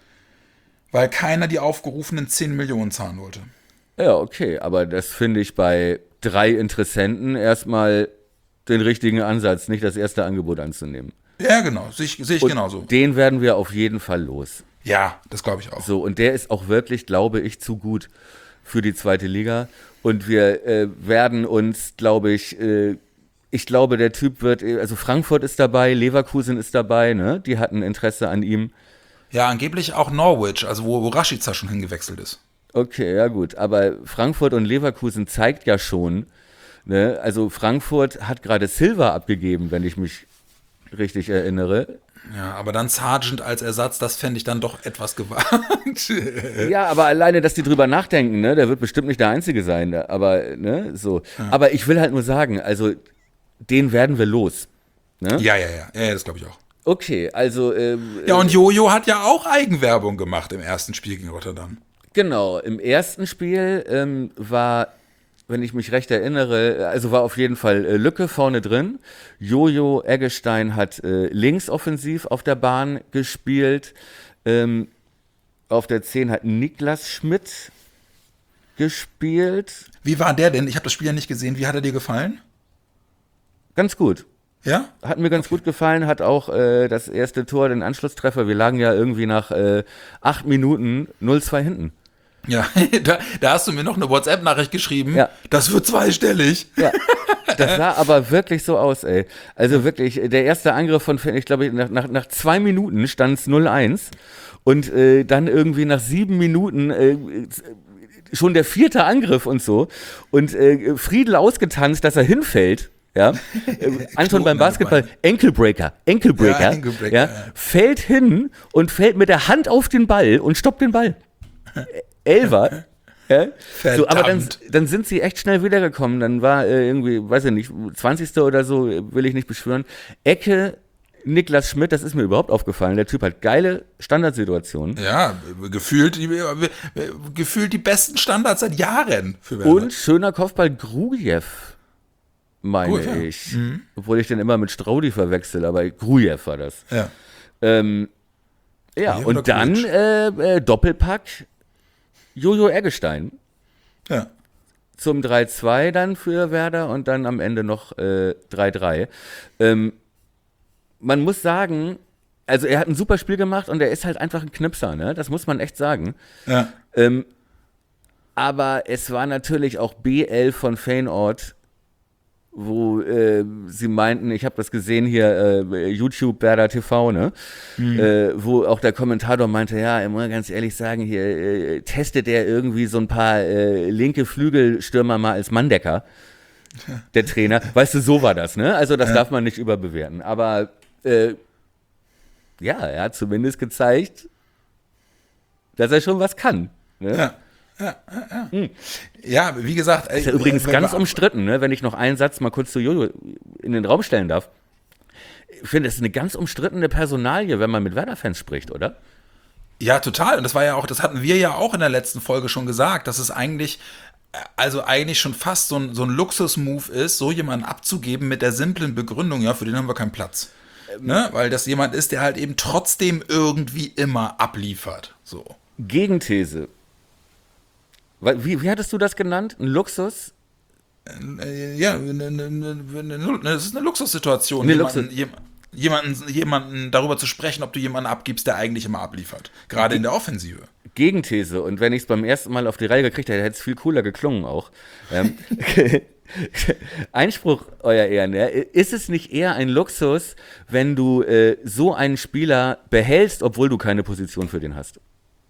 Weil keiner die aufgerufenen zehn Millionen zahlen wollte. ja, okay, aber das finde ich bei drei Interessenten erstmal den richtigen Ansatz, nicht das erste Angebot anzunehmen. Ja, genau, sehe ich, seh ich Und genauso. den werden wir auf jeden Fall los. Ja, das glaube ich auch. So, und der ist auch wirklich, glaube ich, zu gut für die zweite Liga. Und wir äh, werden uns, glaube ich, äh, ich glaube, der Typ wird, äh, also Frankfurt ist dabei, Leverkusen ist dabei, ne? Die hatten Interesse an ihm. Ja, angeblich auch Norwich, also wo, wo Rashica schon hingewechselt ist. Okay, ja gut, aber Frankfurt und Leverkusen zeigt ja schon, ne? Also Frankfurt hat gerade Silva abgegeben, wenn ich mich richtig erinnere. Ja, aber dann Sargent als Ersatz, das fände ich dann doch etwas gewagt. Ja, aber alleine, dass die drüber nachdenken, ne, der wird bestimmt nicht der Einzige sein, aber, ne, so. Ja. Aber ich will halt nur sagen, also, den werden wir los. Ne? Ja, ja, ja, ja, das glaube ich auch. Okay, also. Ähm, ja, und Jojo hat ja auch Eigenwerbung gemacht im ersten Spiel gegen Rotterdam. Genau, im ersten Spiel ähm, war, wenn ich mich recht erinnere, also war auf jeden Fall äh, Lücke vorne drin. Jojo Eggestein hat äh, links offensiv auf der Bahn gespielt. Ähm, auf der zehn hat Niklas Schmidt gespielt. Wie war der denn? Ich habe das Spiel ja nicht gesehen. Wie hat er dir gefallen? Ganz gut. Ja? Hat mir ganz okay. gut gefallen, hat auch äh, das erste Tor, den Anschlusstreffer. Wir lagen ja irgendwie nach äh, acht Minuten null zwei hinten. Ja, da, da hast du mir noch eine WhatsApp-Nachricht geschrieben. Ja. Das wird zweistellig. Ja, das sah aber wirklich so aus, ey. Also wirklich, der erste Angriff von, ich glaube, nach, nach, nach zwei Minuten stand es null eins und äh, dann irgendwie nach sieben Minuten äh, schon der vierte Angriff und so und äh, Friedl ausgetanzt, dass er hinfällt. Ja, Anton beim Basketball, Enkelbreaker, Enkelbreaker, ja, Enkelbreaker ja, ja. fällt hin und fällt mit der Hand auf den Ball und stoppt den Ball. Elfer. Ja? So, aber dann, dann sind sie echt schnell wiedergekommen. Dann war äh, irgendwie, weiß ich nicht, zwanzigste oder so, will ich nicht beschwören. Ecke, Niklas Schmidt, das ist mir überhaupt aufgefallen. Der Typ hat geile Standardsituationen. Ja, gefühlt die, gefühlt die besten Standards seit Jahren. Für Und schöner Kopfball Grujew, meine Gut, ja. ich. Mhm. Obwohl ich den immer mit Straudi verwechsel, aber Grujew war das. Ja, ähm, ja Grujew und oder dann äh, äh, Doppelpack Jojo Eggestein. Ja. Zum drei zwei dann für Werder und dann am Ende noch äh, drei drei. Ähm, man muss sagen, also er hat ein super Spiel gemacht und er ist halt einfach ein Knipser, ne? Das muss man echt sagen. Ja. Ähm, aber es war natürlich auch B elf von Feyenoord, wo äh, sie meinten, ich habe das gesehen hier, äh, YouTube, Werder T V, ne? Mhm. Äh, wo auch der Kommentator meinte, ja, ich muss ganz ehrlich sagen, hier äh, testet er irgendwie so ein paar äh, linke Flügelstürmer mal als Manndecker, ja. Der Trainer. Weißt du, so war das, ne? Also das ja. darf man nicht überbewerten. Aber äh, ja, er hat zumindest gezeigt, dass er schon was kann. Ne? Ja. Ja, ja, ja. Hm. Ja, wie gesagt. Ist ja äh, übrigens äh, ganz umstritten, ne? Wenn ich noch einen Satz mal kurz zu Jojo in den Raum stellen darf. Ich finde, es ist eine ganz umstrittene Personalie, wenn man mit Werder-Fans spricht, oder? Ja, total. Und das war ja auch, das hatten wir ja auch in der letzten Folge schon gesagt, dass es eigentlich, also eigentlich schon fast so ein, so ein Luxus-Move ist, so jemanden abzugeben mit der simplen Begründung, ja, für den haben wir keinen Platz. ne? Weil das jemand ist, der halt eben trotzdem irgendwie immer abliefert. So. Gegenthese. Wie, wie hattest du das genannt? Ein Luxus? Äh, ja, ne, ne, ne, das ist eine Luxussituation. Eine jemanden, Luxus. jem- jemanden, jemanden darüber zu sprechen, ob du jemanden abgibst, der eigentlich immer abliefert. Gerade in der Offensive. Gegenthese. Und wenn ich es beim ersten Mal auf die Reihe gekriegt hätte, hätte es viel cooler geklungen auch. Ähm, Einspruch, euer Ehren, ja, ist es nicht eher ein Luxus, wenn du äh, so einen Spieler behältst, obwohl du keine Position für den hast?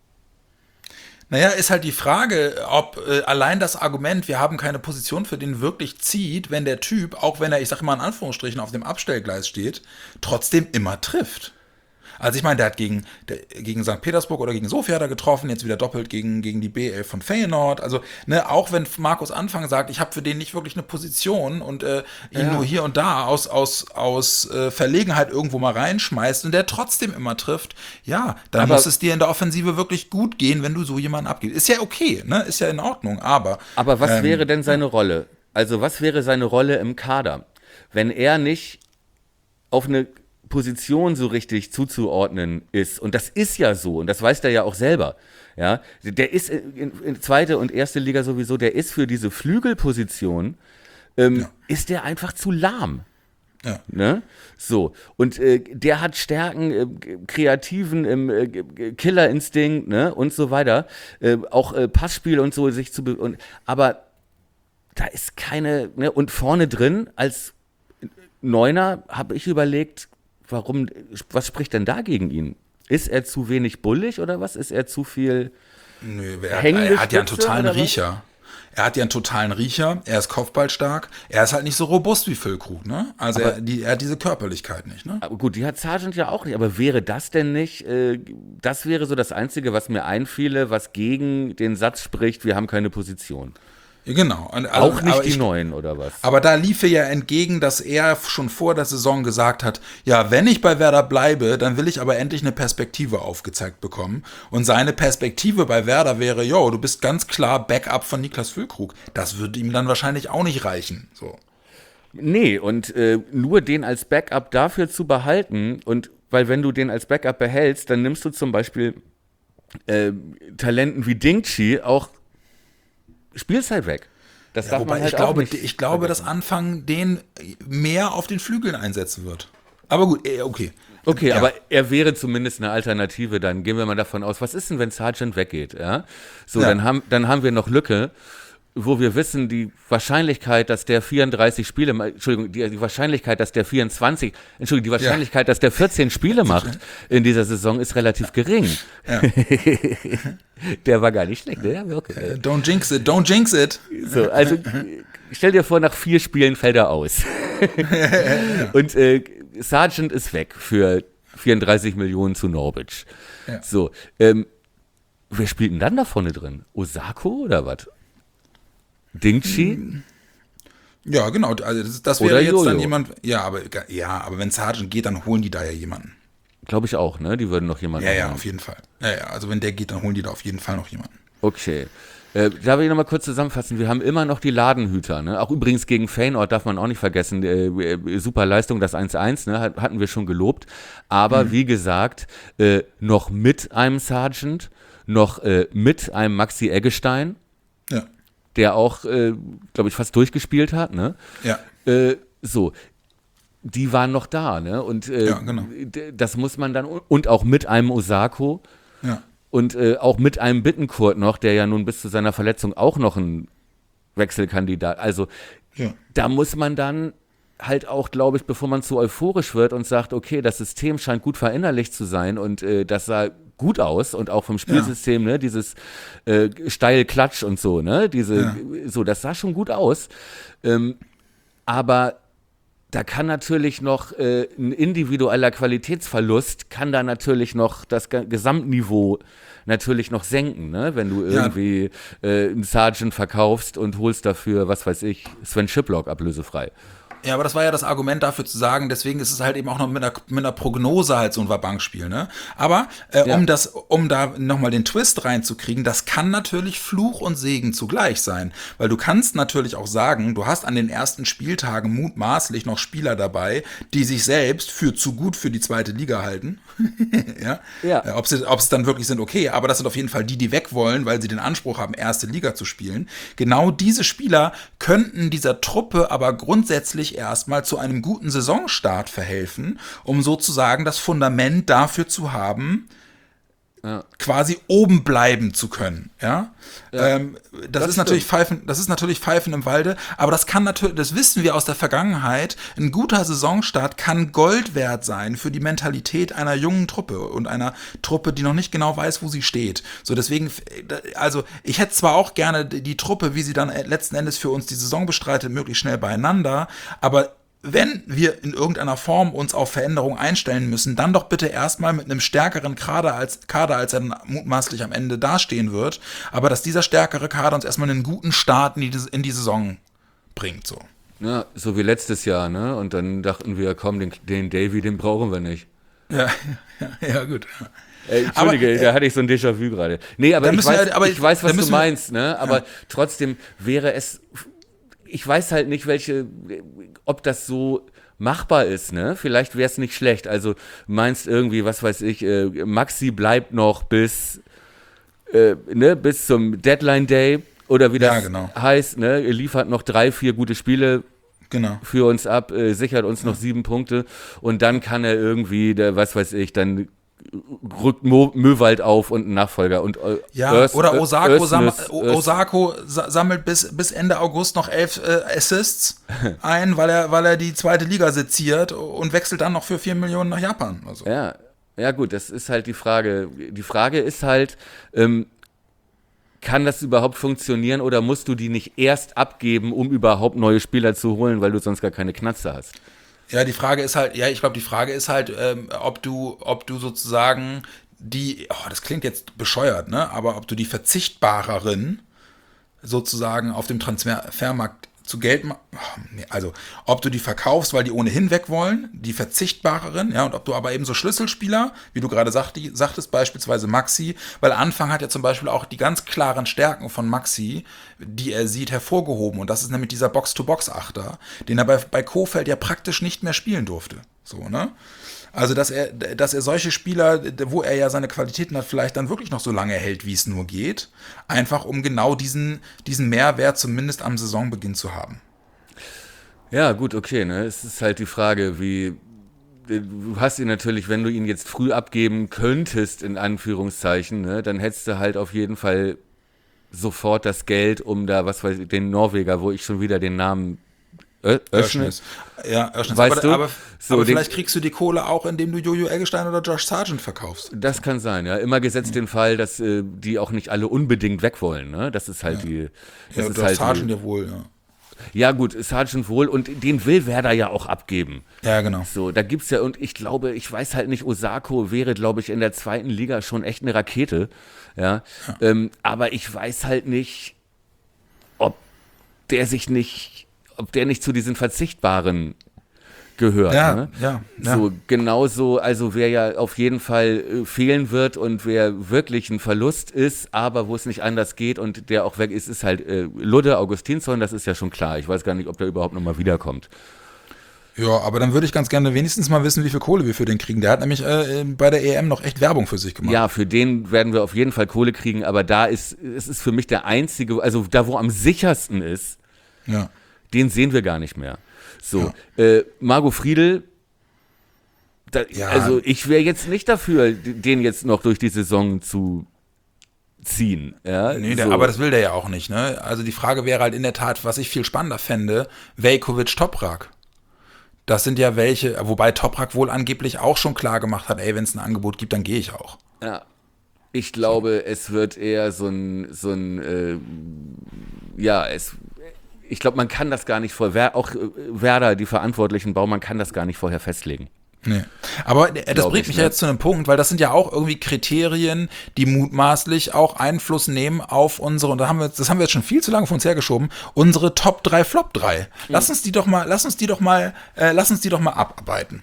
Naja, ist halt die Frage, ob äh, allein das Argument, wir haben keine Position für den, wirklich zieht, wenn der Typ, auch wenn er, ich sag mal in Anführungsstrichen, auf dem Abstellgleis steht, trotzdem immer trifft. Also ich meine, der hat gegen, der, gegen Sankt Petersburg oder gegen Sofia da getroffen, jetzt wieder doppelt gegen, gegen die B elf von Feyenoord. Also ne, auch wenn Markus Anfang sagt, ich habe für den nicht wirklich eine Position und äh, ihn Ja. nur hier und da aus, aus, aus äh, Verlegenheit irgendwo mal reinschmeißt und der trotzdem immer trifft, ja, dann Aber- muss es dir in der Offensive wirklich gut gehen, wenn du so jemanden abgibst. Ist ja okay, ne? Ist ja in Ordnung, aber... Aber was ähm, wäre denn seine Rolle? Also was wäre seine Rolle im Kader, wenn er nicht auf eine Position so richtig zuzuordnen ist? Und das ist ja so, und das weiß der ja auch selber. Ja, der ist in, in zweite und erste Liga sowieso, der ist für diese Flügelposition, ähm, Ja. ist der einfach zu lahm. Ja. Ne? So, und äh, der hat Stärken, äh, kreativen ähm, äh, Killerinstinkt, ne? Und so weiter. Äh, auch äh, Passspiel und so sich zu be- und, aber da ist keine, ne? Und vorne drin als Neuner habe ich überlegt, warum, was spricht denn da gegen ihn? Ist er zu wenig bullig oder was? Ist er zu viel? Nö, er, Hängende er hat ja einen Spitze totalen oder was? Riecher. Er hat ja einen totalen Riecher, er ist kopfballstark, er ist halt nicht so robust wie Füllkrug, ne? Also er, die, er hat diese Körperlichkeit nicht, ne? Aber gut, die hat Sargent ja auch nicht. Aber wäre das denn nicht, äh, das wäre so das Einzige, was mir einfiele, was gegen den Satz spricht, wir haben keine Position. Ja, genau. Und, also, Auch nicht aber die ich, Neuen oder was? Aber da lief er ja entgegen, dass er schon vor der Saison gesagt hat, ja, wenn ich bei Werder bleibe, dann will ich aber endlich eine Perspektive aufgezeigt bekommen. Und seine Perspektive bei Werder wäre, jo, du bist ganz klar Backup von Niklas Füllkrug. Das würde ihm dann wahrscheinlich auch nicht reichen. So. Nee, und äh, nur den als Backup dafür zu behalten, und weil wenn du den als Backup behältst, dann nimmst du zum Beispiel äh, Talenten wie Dingchi auch Spielzeit weg. Das Ja, darf wobei man halt ich glaube, auch nicht ich glaube, dass Anfang den mehr auf den Flügeln einsetzen wird. Aber gut, eh, okay. Okay, Ja. aber er wäre zumindest eine Alternative, dann gehen wir mal davon aus, was ist denn, wenn Sargent weggeht, ja? So, Ja. dann haben, dann haben wir noch Lücke, wo wir wissen, die Wahrscheinlichkeit, dass der vierunddreißig Spiele, ma- Entschuldigung, die, die Wahrscheinlichkeit, dass der vierundzwanzig, Entschuldigung, die Wahrscheinlichkeit, dass der vierzehn Spiele macht in dieser Saison ist relativ gering. Ja. Der war gar nicht schlecht, ne? Ja, wirklich. Äh, Don't jinx it, don't jinx it. So, also stell dir vor, nach vier Spielen fällt er aus. Und äh, Sargent ist weg für vierunddreißig Millionen zu Norwich. Ja. So, ähm, wer spielt denn dann da vorne drin? Osako oder was? Dingchi? Ja, genau. Also das, das Oder wäre jetzt dann Jojo. jemand. Ja, aber ja, aber wenn Sargent geht, dann holen die da ja jemanden. Glaube ich auch, ne? Die würden noch jemanden Ja, ja, holen. auf jeden Fall. Ja, ja, also wenn der geht, dann holen die da auf jeden Fall noch jemanden. Okay. Äh, da will ich nochmal kurz zusammenfassen. Wir haben immer noch die Ladenhüter. Ne? Auch übrigens gegen Feyenoord darf man auch nicht vergessen. Äh, äh, super Leistung, das eins eins, ne? Hat, hatten wir schon gelobt. Aber Mhm. wie gesagt, äh, noch mit einem Sargent, noch äh, mit einem Maxi Eggestein, Ja, der auch, äh, glaube ich, fast durchgespielt hat. Ne? ja. Äh, so. Die waren noch da. Ne? Und äh, Ja, genau. d- das muss man dann, und auch mit einem Osako. Ja. Und äh, auch mit einem Bittenkurt noch, der ja nun bis zu seiner Verletzung auch noch ein Wechselkandidat. Also Ja. da muss man dann halt auch, glaube ich, bevor man zu euphorisch wird und sagt, okay, das System scheint gut verinnerlicht zu sein und äh, das sah gut aus und auch vom Spielsystem, ne, dieses äh, steil Klatsch und so, ne, diese, Ja. so, das sah schon gut aus. Ähm, aber da kann natürlich noch äh, ein individueller Qualitätsverlust, kann da natürlich noch das Ge- Gesamtniveau natürlich noch senken, ne? Wenn du Ja. irgendwie äh, einen Sergeant verkaufst und holst dafür, was weiß ich, Sven Schiplock ablösefrei. Ja, aber das war ja das Argument dafür zu sagen, deswegen ist es halt eben auch noch mit einer, mit einer Prognose halt so ein Wabankspiel, ne? Aber äh, Ja. um das, um da nochmal den Twist reinzukriegen, das kann natürlich Fluch und Segen zugleich sein. Weil du kannst natürlich auch sagen, du hast an den ersten Spieltagen mutmaßlich noch Spieler dabei, die sich selbst für zu gut für die zweite Liga halten. ja. Ja. Äh, ob sie, ob es dann wirklich sind, okay, aber das sind auf jeden Fall die, die weg wollen, weil sie den Anspruch haben, erste Liga zu spielen. Genau diese Spieler könnten dieser Truppe aber grundsätzlich erstmal zu einem guten Saisonstart verhelfen, um sozusagen das Fundament dafür zu haben, Ja. quasi oben bleiben zu können, ja. Ja, ähm, das, das ist natürlich stimmt. Pfeifen, das ist natürlich Pfeifen im Walde, aber das kann natürlich, das wissen wir aus der Vergangenheit, ein guter Saisonstart kann Gold wert sein für die Mentalität einer jungen Truppe und einer Truppe, die noch nicht genau weiß, wo sie steht. So, deswegen, also ich hätte zwar auch gerne die Truppe, wie sie dann letzten Endes für uns die Saison bestreitet, möglichst schnell beieinander, aber wenn wir in irgendeiner Form uns auf Veränderung einstellen müssen, dann doch bitte erstmal mit einem stärkeren Kader als, Kader, als er dann mutmaßlich am Ende dastehen wird, aber dass dieser stärkere Kader uns erstmal einen guten Start in die, in die Saison bringt. So. Ja, so wie letztes Jahr, ne? Und dann dachten wir, komm, den, den Davy, den brauchen wir nicht. Ja, ja, ja gut. Äh, Entschuldige, Aber, äh, da hatte ich so ein Déjà-vu gerade. Nee, aber, da ich müssen wir weiß, halt- aber ich weiß, da was du müssen wir- meinst, ne? Aber Ja. trotzdem wäre es, ich weiß halt nicht, welche, ob das so machbar ist, ne? Vielleicht wäre es nicht schlecht. Also meinst irgendwie, was weiß ich, äh, Maxi bleibt noch bis, äh, ne, bis zum Deadline Day oder wie das Ja, genau. heißt, ne? Er liefert noch drei, vier gute Spiele Genau. für uns ab, äh, sichert uns noch sieben Punkte und dann kann er irgendwie, der, was weiß ich, dann rückt Mo Möwald auf und ein Nachfolger und äh, Ja, Örs- oder Ö- Osako, sam Örsnüs- O- Örs- Osako sa sammelt bis, bis Ende August noch elf äh, Assists ein, weil er, weil er die zweite Liga seziert und wechselt dann noch für vier Millionen nach Japan. Also. Ja, ja gut, das ist halt die Frage. Die Frage ist halt, ähm, kann das überhaupt funktionieren oder musst du die nicht erst abgeben, um überhaupt neue Spieler zu holen, weil du sonst gar keine Knatze hast? Ja, die Frage ist halt, ja, ich glaube, die Frage ist halt, ähm, ob du, ob du sozusagen die, oh, das klingt jetzt bescheuert, ne, aber ob du die verzichtbareren sozusagen auf dem Transfermarkt zu Geld, ma- oh, nee, also ob du die verkaufst, weil die ohnehin weg wollen, die verzichtbareren, ja, und ob du aber eben so Schlüsselspieler, wie du gerade sagti, sagtest, beispielsweise Maxi, weil Anfang hat ja zum Beispiel auch die ganz klaren Stärken von Maxi, die er sieht, hervorgehoben, und das ist nämlich dieser Box-to-Box-Achter, den er bei, bei Kofeld ja praktisch nicht mehr spielen durfte, so, ne? Also, dass er, dass er solche Spieler, wo er ja seine Qualitäten hat, vielleicht dann wirklich noch so lange hält, wie es nur geht. Einfach um genau diesen, diesen Mehrwert zumindest am Saisonbeginn zu haben. Ja, gut, okay, ne? Es ist halt die Frage, wie. Du hast ihn natürlich, wenn du ihn jetzt früh abgeben könntest, in Anführungszeichen, ne, dann hättest du halt auf jeden Fall sofort das Geld, um da, was weiß ich, den Norweger, wo ich schon wieder den Namen Ö Öschnes. Ja, Öschnes. Weißt aber, du? aber, So, aber den- vielleicht kriegst du die Kohle auch, indem du Jojo Eggestein oder Josh Sargent verkaufst. Das kann sein, ja. Immer gesetzt den Fall, dass äh, die auch nicht alle unbedingt weg wollen, ne? Das ist halt die. Das Ja, ist Josh halt Sargent die, ja wohl, ja. ja, gut, Sargent wohl und den will Werder ja auch abgeben. Ja, genau. So, da gibt's ja, und ich glaube, ich weiß halt nicht, Osako wäre, glaube ich, in der zweiten Liga schon echt eine Rakete, ja. Ähm, aber ich weiß halt nicht, ob der sich nicht, ob der nicht zu diesen Verzichtbaren gehört. Ja, ne? ja, ja. So, genauso, also wer ja auf jeden Fall äh, fehlen wird und wer wirklich ein Verlust ist, aber wo es nicht anders geht und der auch weg ist, ist halt äh, Ludde Augustinsson, das ist ja schon klar. Ich weiß gar nicht, ob der überhaupt nochmal wiederkommt. Ja, aber dann würde ich ganz gerne wenigstens mal wissen, wie viel Kohle wir für den kriegen. Der hat nämlich äh, bei der E M noch echt Werbung für sich gemacht. Ja, für den werden wir auf jeden Fall Kohle kriegen, aber da ist, es ist für mich der einzige, also da, wo am sichersten ist, Ja. den sehen wir gar nicht mehr. So, äh, Margot Friedl, da, Ja. also ich wäre jetzt nicht dafür, den jetzt noch durch die Saison zu ziehen. Ja? Nee, der, so. aber das will der ja auch nicht, ne? Also die Frage wäre halt in der Tat, was ich viel spannender fände, Veljkovic, Toprak. Das sind ja welche, wobei Toprak wohl angeblich auch schon klar gemacht hat, ey, wenn es ein Angebot gibt, dann gehe ich auch. Ja. Ich glaube, es wird eher so ein, so ein äh, ja, es, ich glaube, man kann das gar nicht vorher, auch äh, Werder, die Verantwortlichen, Baumann kann das gar nicht vorher festlegen. Nee. Aber das Glaub bringt ich, mich ne? ja jetzt zu einem Punkt, weil das sind ja auch irgendwie Kriterien, die mutmaßlich auch Einfluss nehmen auf unsere, und da haben wir, das haben wir jetzt schon viel zu lange vor uns hergeschoben, unsere Top drei, Flop drei. Lass uns die doch mal, lass uns die doch mal, äh, lass uns die doch mal abarbeiten.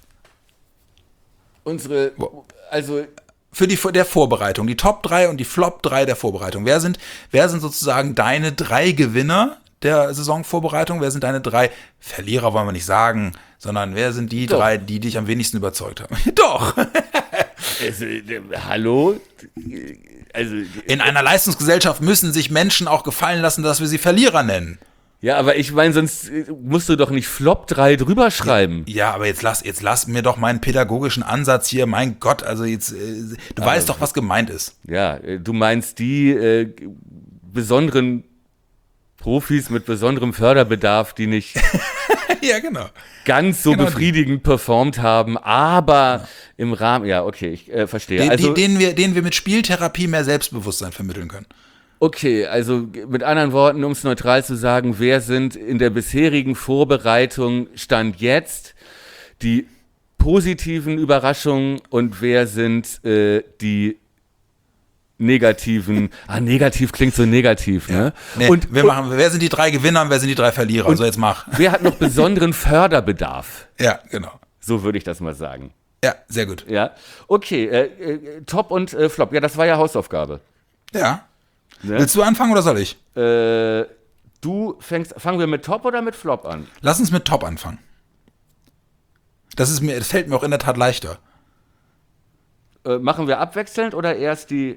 Unsere, also Für die der Vorbereitung, die Top drei und die Flop drei der Vorbereitung. Wer sind, wer sind sozusagen deine drei Gewinner der Saisonvorbereitung? Wer sind deine drei Verlierer, wollen wir nicht sagen, sondern wer sind die Doch. drei, die dich am wenigsten überzeugt haben? Doch! also, äh, hallo? Also, In einer Leistungsgesellschaft müssen sich Menschen auch gefallen lassen, dass wir sie Verlierer nennen. ja, aber ich meine, sonst äh, musst du doch nicht Flop drei drüber schreiben. Ja, aber jetzt lass, jetzt lass mir doch meinen pädagogischen Ansatz hier, mein Gott, also jetzt, äh, du weißt doch, was gemeint ist. Ja, äh, du meinst die äh, besonderen Profis mit besonderem Förderbedarf, die nicht Ja, genau. ganz so Genau die. befriedigend performt haben, aber im Rahmen, ja, okay, ich äh, verstehe. Den, Also, denen, wir, denen wir mit Spieltherapie mehr Selbstbewusstsein vermitteln können. okay, also mit anderen Worten, um es neutral zu sagen, wer sind in der bisherigen Vorbereitung Stand jetzt die positiven Überraschungen und wer sind äh, die negativen, ah, negativ klingt so negativ, ne? Nee, und, wir und machen, wer sind die drei Gewinner und wer sind die drei Verlierer? Und- so, jetzt mach. wer hat noch besonderen Förderbedarf? Ja, genau. So würde ich das mal sagen. Ja, sehr gut. Ja, okay, äh, äh, Top und äh, Flop. Ja, das war ja Hausaufgabe. Ja. Ne? Willst du anfangen oder soll ich? Äh, du fängst, fangen wir mit Top oder mit Flop an? Lass uns mit Top anfangen. Das ist mir, das fällt mir auch in der Tat leichter. Äh, machen wir abwechselnd oder erst die?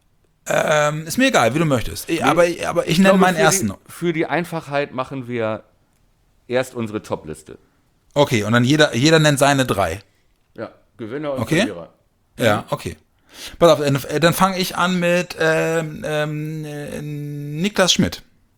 Ähm, ist mir egal, wie du möchtest. Ich, aber, aber ich nenne glaube, meinen für ersten. Die, für die Einfachheit machen wir erst unsere Top-Liste. Okay, und dann jeder, jeder nennt seine drei. Ja, Gewinner und Okay. Verlierer. Ja, okay. Pass auf, dann, dann fange ich an mit ähm, ähm, äh, Niklas Schmidt.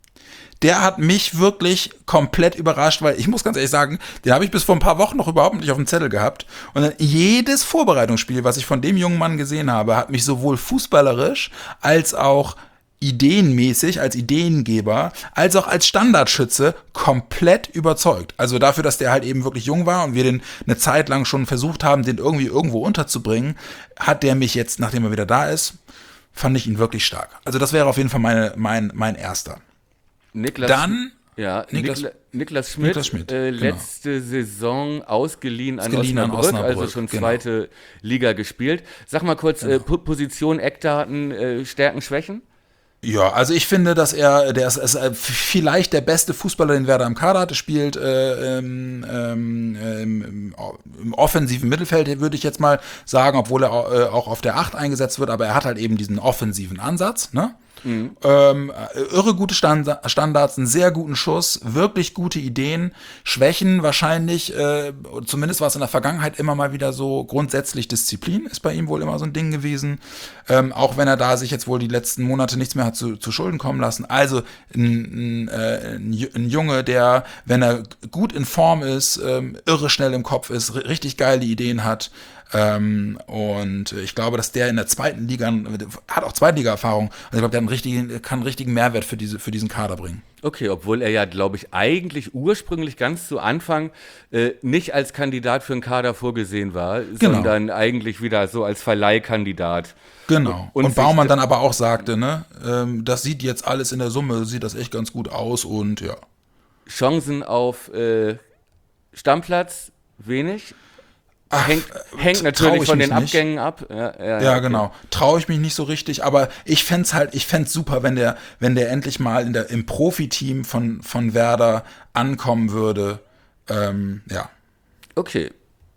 Der hat mich wirklich komplett überrascht, weil ich muss ganz ehrlich sagen, den habe ich bis vor ein paar Wochen noch überhaupt nicht auf dem Zettel gehabt. Und dann jedes Vorbereitungsspiel, was ich von dem jungen Mann gesehen habe, hat mich sowohl fußballerisch als auch ideenmäßig, als Ideengeber, als auch als Standardschütze komplett überzeugt. Also dafür, dass der halt eben wirklich jung war und wir den eine Zeit lang schon versucht haben, den irgendwie irgendwo unterzubringen, hat der mich jetzt, nachdem er wieder da ist, fand ich ihn wirklich stark. Also das wäre auf jeden Fall meine, mein, mein erster. Niklas, Dann ja, Niklas- Nikla, Niklas Schmidt, Niklas Schmidt, äh, genau. letzte Saison ausgeliehen an, Ausgeliehen an Osnabrück, Osnabrück, also schon genau. zweite Liga gespielt. Sag mal kurz, äh, Po- Position, Eckdaten, äh, Stärken, Schwächen? Ja, also ich finde, dass er, der ist, ist äh, vielleicht der beste Fußballer, den Werder im Kader hatte, spielt äh, ähm, ähm, im, im offensiven Mittelfeld, würde ich jetzt mal sagen, obwohl er äh, auch auf der acht eingesetzt wird, aber er hat halt eben diesen offensiven Ansatz, ne? Mhm. Ähm, irre gute Stand Standards, einen sehr guten Schuss, wirklich gute Ideen, Schwächen wahrscheinlich, äh, zumindest war es in der Vergangenheit immer mal wieder so, grundsätzlich Disziplin ist bei ihm wohl immer so ein Ding gewesen, ähm, auch wenn er da sich jetzt wohl die letzten Monate nichts mehr hat zu, zu Schulden kommen lassen. Also ein, ein, äh, ein Junge, der, wenn er gut in Form ist, ähm, irre schnell im Kopf ist, richtig geile Ideen hat. Ähm, und ich glaube, dass der in der zweiten Liga, hat auch Zweitliga-Erfahrung, also ich glaube, der hat einen richtigen, kann einen richtigen Mehrwert für, diese, für diesen Kader bringen. Okay, obwohl er ja, glaube ich, eigentlich ursprünglich ganz zu Anfang äh, nicht als Kandidat für einen Kader vorgesehen war, Genau. sondern eigentlich wieder so als Verleihkandidat. Genau. Und, Und und Baumann sich- dann aber auch sagte, ne, ähm, das sieht jetzt alles in der Summe, sieht das echt ganz gut aus und ja. Chancen auf äh, Stammplatz wenig. Hängt, hängt trau natürlich ich von mich den nicht. Abgängen ab. Ja, ja, Ja, okay. genau. Traue ich mich nicht so richtig, aber ich fänd's halt, ich fänd's super, wenn der, wenn der endlich mal in der, im Profiteam von, von Werder ankommen würde. Ähm, ja. Okay.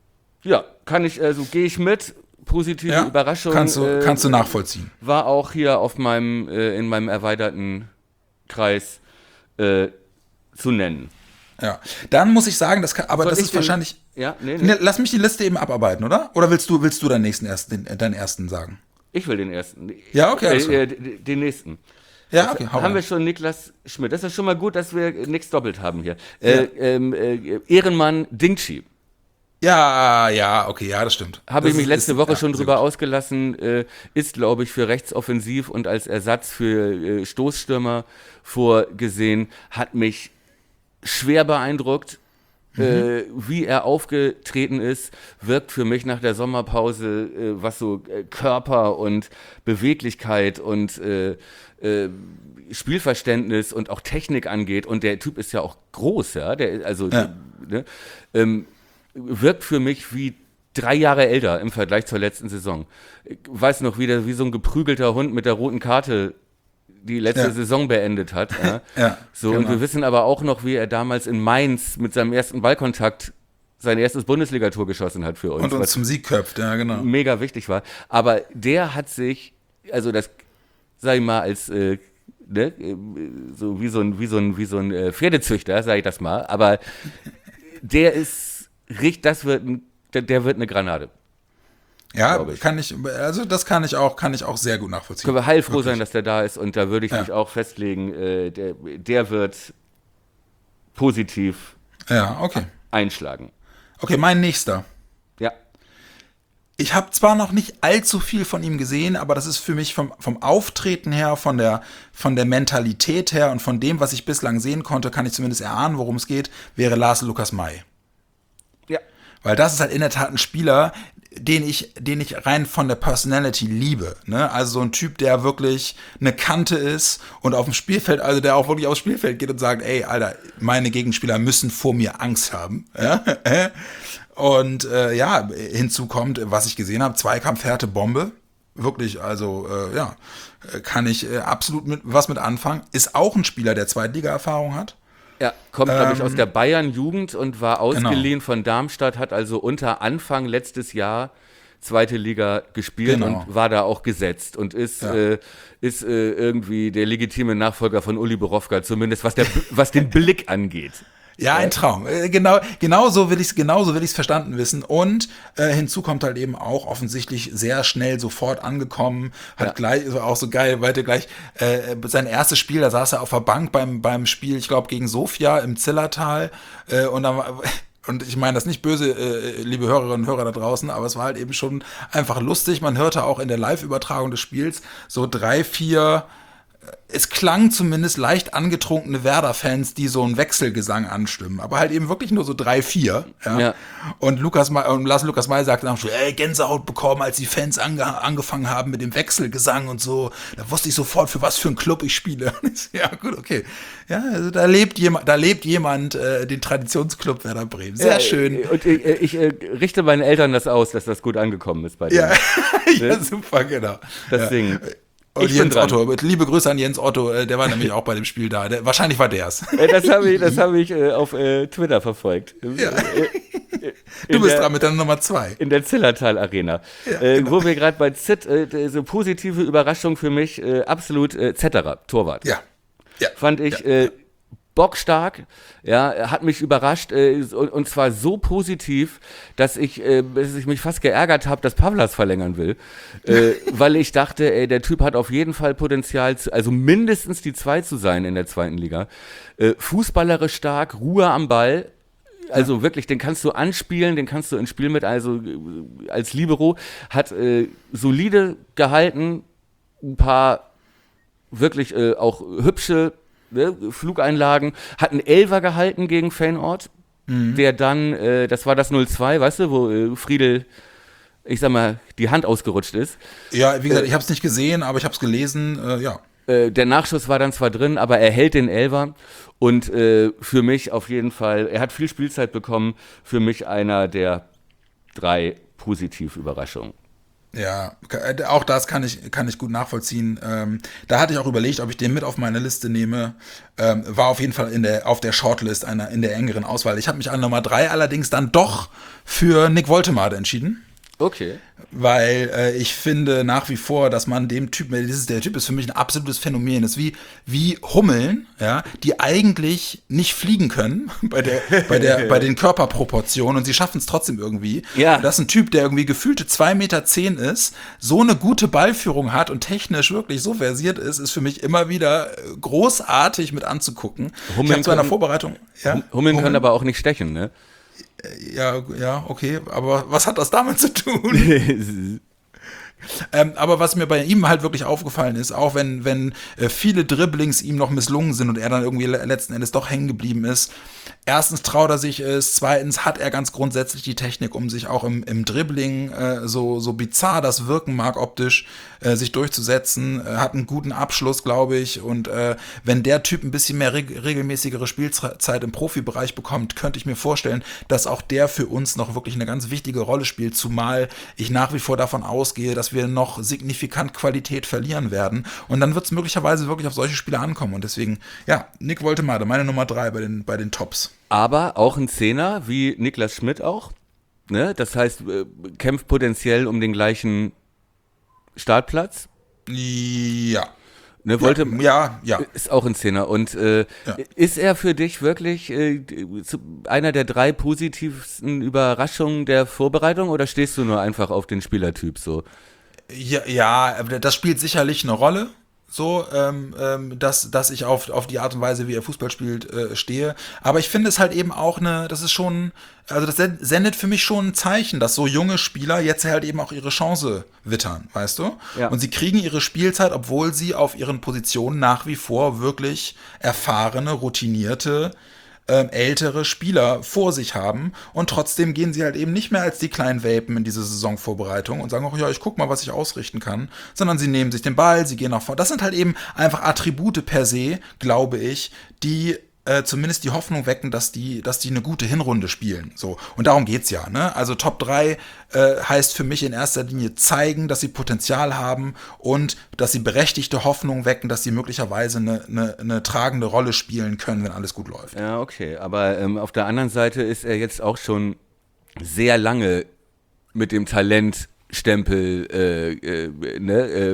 Ja, kann ich, also gehe ich mit. Positive ja. Überraschung. Kannst du, äh, kannst du nachvollziehen. War auch hier auf meinem, äh, in meinem erweiterten Kreis äh, zu nennen. Ja. Dann muss ich sagen, das kann, aber Soll das ich ist den- wahrscheinlich. Ja, nee, nee. Ne, lass mich die Liste eben abarbeiten, oder? Oder willst du, willst du deinen nächsten ersten, den, deinen ersten sagen? Ich will den ersten. Ja, okay, alles Äh, äh, d- den nächsten. Ja, okay, hau Haben wir rein. schon Niklas Schmidt. Das ist schon mal gut, dass wir nichts doppelt haben hier. Äh, ähm, äh, Ehrenmann Dingchi. Ja, ja, okay, ja, das stimmt. Habe Das ich mich ist- letzte ist- Woche ja, schon sehr drüber gut. ausgelassen, äh, ist, glaube ich, für rechtsoffensiv und als Ersatz für äh, Stoßstürmer vorgesehen, hat mich schwer beeindruckt. Mhm. Äh, wie er aufgetreten ist, wirkt für mich nach der Sommerpause, äh, was so äh, Körper und Beweglichkeit und äh, äh, Spielverständnis und auch Technik angeht. Und der Typ ist ja auch groß, ja. Der, also Ja. ne, ähm, wirkt für mich wie drei Jahre älter im Vergleich zur letzten Saison. Ich weiß noch, wie, der, wie so ein geprügelter Hund mit der roten Karte die letzte Ja. Saison beendet hat. Ja. Ja, So, genau. und wir wissen aber auch noch, wie er damals in Mainz mit seinem ersten Ballkontakt sein erstes Bundesligator geschossen hat für uns. Und uns was zum Sieg köpft, ja, genau. mega wichtig war. Aber der hat sich, also das, sag ich mal, als äh, ne, äh, so wie so ein, wie so ein, wie so ein äh, Pferdezüchter, sag ich das mal, aber der ist richtig, das wird ein, der, der wird eine Granate. Ja, glaub ich. kann ich, also das kann ich auch, kann ich auch sehr gut nachvollziehen. Können wir heilfroh Wirklich. sein, dass der da ist, und da würde ich Ja. mich auch festlegen, äh, der, der wird positiv Ja, okay. einschlagen. Okay, mein nächster. Ja. Ich habe zwar noch nicht allzu viel von ihm gesehen, aber das ist für mich vom, vom Auftreten her, von der, von der Mentalität her und von dem, was ich bislang sehen konnte, kann ich zumindest erahnen, worum es geht, wäre Lars Lukas May. Ja. Weil das ist halt in der Tat ein Spieler, den ich, den ich rein von der Personality liebe. Ne? Also so ein Typ, der wirklich eine Kante ist und auf dem Spielfeld, also der auch wirklich aufs Spielfeld geht und sagt, ey, Alter, meine Gegenspieler müssen vor mir Angst haben. Ja? Und äh, ja, hinzu kommt, was ich gesehen habe, Zweikampfhärte Bombe. Wirklich, also äh, ja, kann ich äh, absolut mit, was mit anfangen. Ist auch ein Spieler, der Zweitliga-Erfahrung hat. Ja, kommt, glaube ich, Ähm, aus der Bayern-Jugend und war ausgeliehen von Darmstadt, hat also unter Anfang letztes Jahr zweite Liga gespielt Genau. und war da auch gesetzt und ist, Ja. äh, ist äh, irgendwie der legitime Nachfolger von Uli Borowka, zumindest was, der, was den Blick angeht. Ja, ein Traum. Äh, Genau, genau so will ich es genau so will ich's verstanden wissen. Und äh, hinzu kommt halt eben auch offensichtlich sehr schnell sofort angekommen, hat Ja. gleich, also auch so geil, weiter gleich, äh, sein erstes Spiel, da saß er auf der Bank beim, beim Spiel, ich glaube, gegen Sofia im Zillertal. Äh, und dann war, und ich meine das nicht böse, äh, liebe Hörerinnen und Hörer da draußen, aber es war halt eben schon einfach lustig. Man hörte auch in der Live-Übertragung des Spiels so drei, vier es klang zumindest leicht angetrunkene Werder-Fans, die so einen Wechselgesang anstimmen, aber halt eben wirklich nur so drei, vier. Ja. Ja. Und Lukas May, und Lars Lukas May sagte dann schon, ey, Gänsehaut bekommen, als die Fans ange, angefangen haben mit dem Wechselgesang und so. Da wusste ich sofort, für was für einen Club ich spiele. Und ich so, ja, gut, okay. Ja, also da lebt jemand, da lebt jemand äh, den Traditionsclub Werder Bremen. Sehr Ja, schön. Und ich, ich äh, richte meinen Eltern das aus, dass das gut angekommen ist bei denen. Ja, ja, super, genau. Das ja. Ding. Und Ich bin Jens dran. Otto, liebe Grüße an Jens Otto, äh, der war nämlich auch bei dem Spiel da. Der, wahrscheinlich war der's. Äh, Das habe ich, das hab ich äh, auf äh, Twitter verfolgt. Ja. Äh, Du in bist der, dran mit der Nummer zwei. in der Zillertal Arena. äh, genau. Wo wir gerade bei Z, äh, so positive Überraschung für mich, äh, absolut äh, Zetterer, Torwart. Ja. Ja. Fand ich Ja. äh, bockstark, ja, er hat mich überrascht äh, und, und zwar so positiv, dass ich, äh, dass ich mich fast geärgert habe, dass Pavlas verlängern will, äh, weil ich dachte, ey, der Typ hat auf jeden Fall Potenzial, zu, also mindestens die zwei zu sein in der zweiten Liga. Äh, fußballerisch stark, Ruhe am Ball. Also wirklich, den kannst du anspielen, den kannst du ins Spiel mit, also äh, als Libero, hat äh, solide gehalten, ein paar wirklich äh, auch hübsche ne, Flugeinlagen, hat einen Elfer gehalten gegen Feyenoord, Mhm. der dann, äh, das war das null zwei, weißt du, wo äh, Friedel, ich sag mal, die Hand ausgerutscht ist. Ja, wie gesagt, ich habe es nicht gesehen, aber ich habe es gelesen. Äh, ja. Äh, der Nachschuss war dann zwar drin, aber er hält den Elfer und äh, für mich auf jeden Fall, er hat viel Spielzeit bekommen, für mich einer der drei Positiv-Überraschungen. Ja, äh, auch das kann ich, kann ich gut nachvollziehen. Ähm, da hatte ich auch überlegt, ob ich den mit auf meine Liste nehme. Ähm, war auf jeden Fall in der, auf der Shortlist, einer, in der engeren Auswahl. Ich habe mich an Nummer drei allerdings dann doch für Nick Woltemade entschieden. Okay. Weil äh, ich finde nach wie vor, dass man dem Typ, dieses, der Typ ist für mich ein absolutes Phänomen, ist wie, wie Hummeln, ja, die eigentlich nicht fliegen können bei der, bei der, bei den Körperproportionen und sie schaffen es trotzdem irgendwie. Ja. Und dass ein Typ, der irgendwie gefühlte zwei Meter zehn ist, so eine gute Ballführung hat und technisch wirklich so versiert ist, ist für mich immer wieder großartig mit anzugucken. Hummeln ich habe zu einer können- Vorbereitung. Ja, Hummeln können aber auch nicht stechen, ne? Ja, ja, okay, aber was hat das damit zu tun? Ähm, aber was mir bei ihm halt wirklich aufgefallen ist, auch wenn, wenn äh, viele Dribblings ihm noch misslungen sind und er dann irgendwie le- letzten Endes doch hängen geblieben ist, erstens traut er sich es, zweitens hat er ganz grundsätzlich die Technik, um sich auch im, im Dribbling, äh, so, so bizarr das wirken mag optisch, äh, sich durchzusetzen, äh, hat einen guten Abschluss, glaube ich, und äh, wenn der Typ ein bisschen mehr reg- regelmäßigere Spielzeit im Profibereich bekommt, könnte ich mir vorstellen, dass auch der für uns noch wirklich eine ganz wichtige Rolle spielt, zumal ich nach wie vor davon ausgehe, dass wir noch signifikant Qualität verlieren werden. Und dann wird es möglicherweise wirklich auf solche Spiele ankommen. Und deswegen, ja, Nick Woltemade, meine Nummer drei bei den, bei den Tops. Aber auch ein Zehner, wie Niklas Schmidt auch. Ne? Das heißt, äh, kämpft potenziell um den gleichen Startplatz. Ja. Ne, wollte, ja, ja, ja. Ist auch ein Zehner. Und äh, ja. Ist er für dich wirklich äh, einer der drei positivsten Überraschungen der Vorbereitung oder stehst du nur einfach auf den Spielertyp so? Ja, ja, das spielt sicherlich eine Rolle. So, ähm, ähm, dass, dass ich auf, auf die Art und Weise, wie er Fußball spielt, äh, stehe. Aber ich finde es halt eben auch eine, das ist schon, also das sendet für mich schon ein Zeichen, dass so junge Spieler jetzt halt eben auch ihre Chance wittern, weißt du? Ja. Und sie kriegen ihre Spielzeit, obwohl sie auf ihren Positionen nach wie vor wirklich erfahrene, routinierte, ähm, ältere Spieler vor sich haben und trotzdem gehen sie halt eben nicht mehr als die kleinen Welpen in diese Saisonvorbereitung und sagen auch, ja, ich guck mal, was ich ausrichten kann, sondern sie nehmen sich den Ball, sie gehen nach vorne. Das sind halt eben einfach Attribute per se, glaube ich, die äh, zumindest die Hoffnung wecken, dass die, dass die eine gute Hinrunde spielen. So. Und darum geht's ja, ne? Also Top drei äh, heißt für mich in erster Linie zeigen, dass sie Potenzial haben und dass sie berechtigte Hoffnung wecken, dass sie möglicherweise eine, eine, eine tragende Rolle spielen können, wenn alles gut läuft. Ja, okay. Aber ähm, auf der anderen Seite ist er jetzt auch schon sehr lange mit dem Talentstempel äh, äh, ne, äh,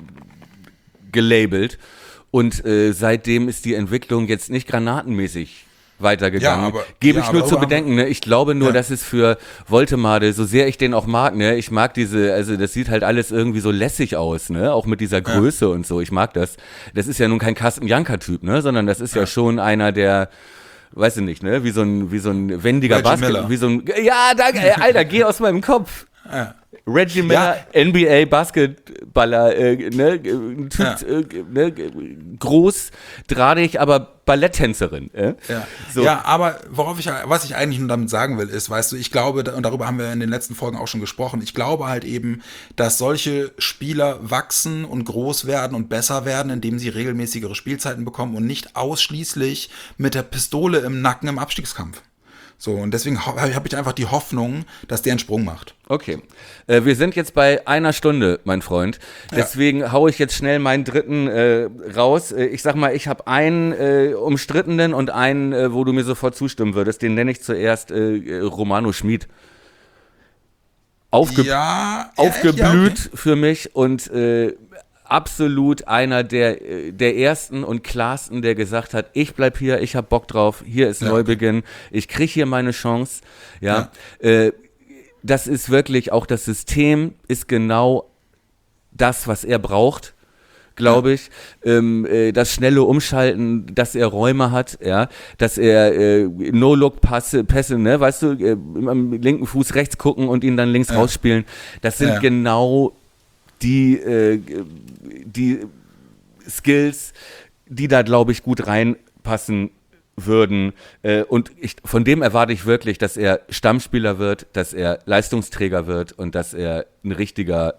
gelabelt. Und äh, seitdem ist die Entwicklung jetzt nicht granatenmäßig weitergegangen. Ja, aber, Gebe ja, ich nur zu bedenken. Ne? Ich glaube nur, ja. dass es für Woltemade, so sehr ich den auch mag, ne, ich mag diese, also das sieht halt alles irgendwie so lässig aus, ne, auch mit dieser Größe ja. und so. Ich mag das. Das ist ja nun kein Carsten Janka-Typ, ne, sondern das ist ja, ja schon einer, der, weiß ich nicht, ne, wie so ein, wie so ein wendiger Basket, wie so ein, ja, danke, ey, Alter, geh aus meinem Kopf. Ja. Reggie Miller, ja. N B A-Basketballer, äh, ne, typ, ja. äh, ne, groß, drahtig, aber Balletttänzerin. Äh? Ja. So. Ja, aber worauf ich, was ich eigentlich nur damit sagen will, ist, weißt du, ich glaube, und darüber haben wir in den letzten Folgen auch schon gesprochen, ich glaube halt eben, dass solche Spieler wachsen und groß werden und besser werden, indem sie regelmäßigere Spielzeiten bekommen und nicht ausschließlich mit der Pistole im Nacken im Abstiegskampf. So, und deswegen habe ich einfach die Hoffnung, dass der einen Sprung macht. Okay. Äh, wir sind jetzt bei einer Stunde, mein Freund. Deswegen ja. haue ich jetzt schnell meinen dritten äh, raus. Äh, ich sag mal, ich habe einen äh, umstrittenen und einen, äh, wo du mir sofort zustimmen würdest. Den nenne ich zuerst äh, Romano Schmid. Aufge- ja, aufgeblüht ja, okay. für mich und äh, absolut einer der, der ersten und klarsten, der gesagt hat, ich bleib hier, ich hab Bock drauf, hier ist ja. Neubeginn, ich krieg hier meine Chance. Ja, ja. Äh, das ist wirklich, auch das System ist genau das, was er braucht, glaube ich. Ja. Ähm, äh, das schnelle Umschalten, dass er Räume hat, ja, dass er äh, No-Look-Pässe, Pässe, ne, weißt du, äh, am linken Fuß rechts gucken und ihn dann links ja. rausspielen. Das sind ja. genau die, äh, die Skills, die da, glaube ich, gut reinpassen würden. Äh, und ich, von dem erwarte ich wirklich, dass er Stammspieler wird, dass er Leistungsträger wird und dass er ein richtiger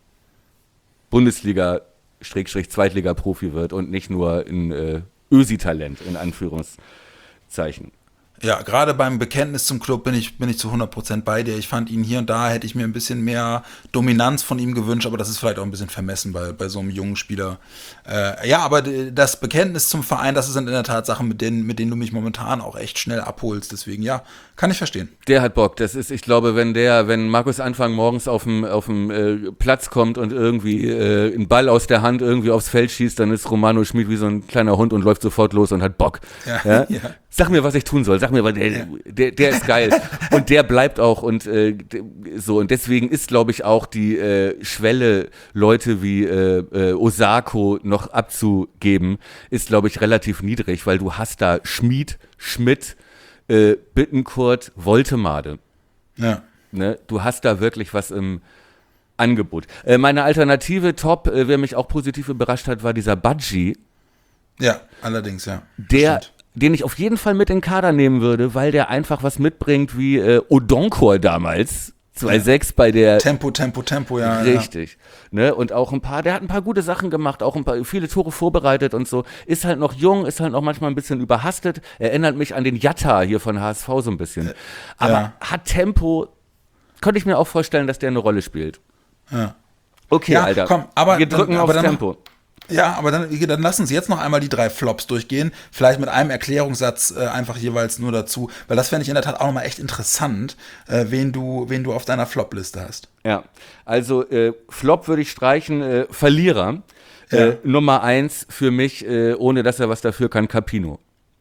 Bundesliga- Zweitliga-Profi wird und nicht nur ein äh, Ösi-Talent, in Anführungszeichen. Ja, gerade beim Bekenntnis zum Club bin ich, bin ich zu hundert Prozent bei dir. Ich fand ihn hier und da, hätte ich mir ein bisschen mehr Dominanz von ihm gewünscht, aber das ist vielleicht auch ein bisschen vermessen bei, bei so einem jungen Spieler. Äh, ja, aber das Bekenntnis zum Verein, das sind in der Tat Sachen, mit denen, mit denen du mich momentan auch echt schnell abholst. Deswegen, ja, kann ich verstehen. Der hat Bock. Das ist, ich glaube, wenn der, wenn Markus Anfang morgens auf dem, auf dem äh, Platz kommt und irgendwie äh, einen Ball aus der Hand irgendwie aufs Feld schießt, dann ist Romano Schmid wie so ein kleiner Hund und läuft sofort los und hat Bock. Ja, ja? Ja. Sag mir, was ich tun soll. Sag mir, weil der, ja. der, der ist geil. Und der bleibt auch und äh, so. Und deswegen ist, glaube ich, auch die äh, Schwelle, Leute wie äh, äh, Osako noch abzugeben, ist, glaube ich, relativ niedrig, weil du hast da Schmid, Schmidt, äh, Bittencourt, Woltemade. Ja. Ne? Du hast da wirklich was im Angebot. Äh, meine Alternative Top, äh, wer mich auch positiv überrascht hat, war dieser Badji. Ja, allerdings, ja. Der, den ich auf jeden Fall mit in den Kader nehmen würde, weil der einfach was mitbringt wie äh, Odonkor damals. zwei sechs bei der Tempo, Tempo, Tempo, ja. Richtig. Ja. Ne? Und auch ein paar, der hat ein paar gute Sachen gemacht, auch ein paar, viele Tore vorbereitet und so. Ist halt noch jung, ist halt noch manchmal ein bisschen überhastet. Erinnert mich an den Jatta hier von H S V so ein bisschen. Aber ja. hat Tempo, könnte ich mir auch vorstellen, dass der eine Rolle spielt. Ja. Okay, ja, Alter. Komm, aber wir drücken dann, aber aufs dann, Tempo. Ja, aber dann, dann lass uns jetzt noch einmal die drei Flops durchgehen. Vielleicht mit einem Erklärungssatz äh, einfach jeweils nur dazu. Weil das fände ich in der Tat auch nochmal echt interessant, äh, wen du, wen du auf deiner Flop-Liste hast. Ja, also äh, Flop würde ich streichen, äh, Verlierer. Ja. Äh, Nummer eins für mich, äh, ohne dass er was dafür kann, Capino.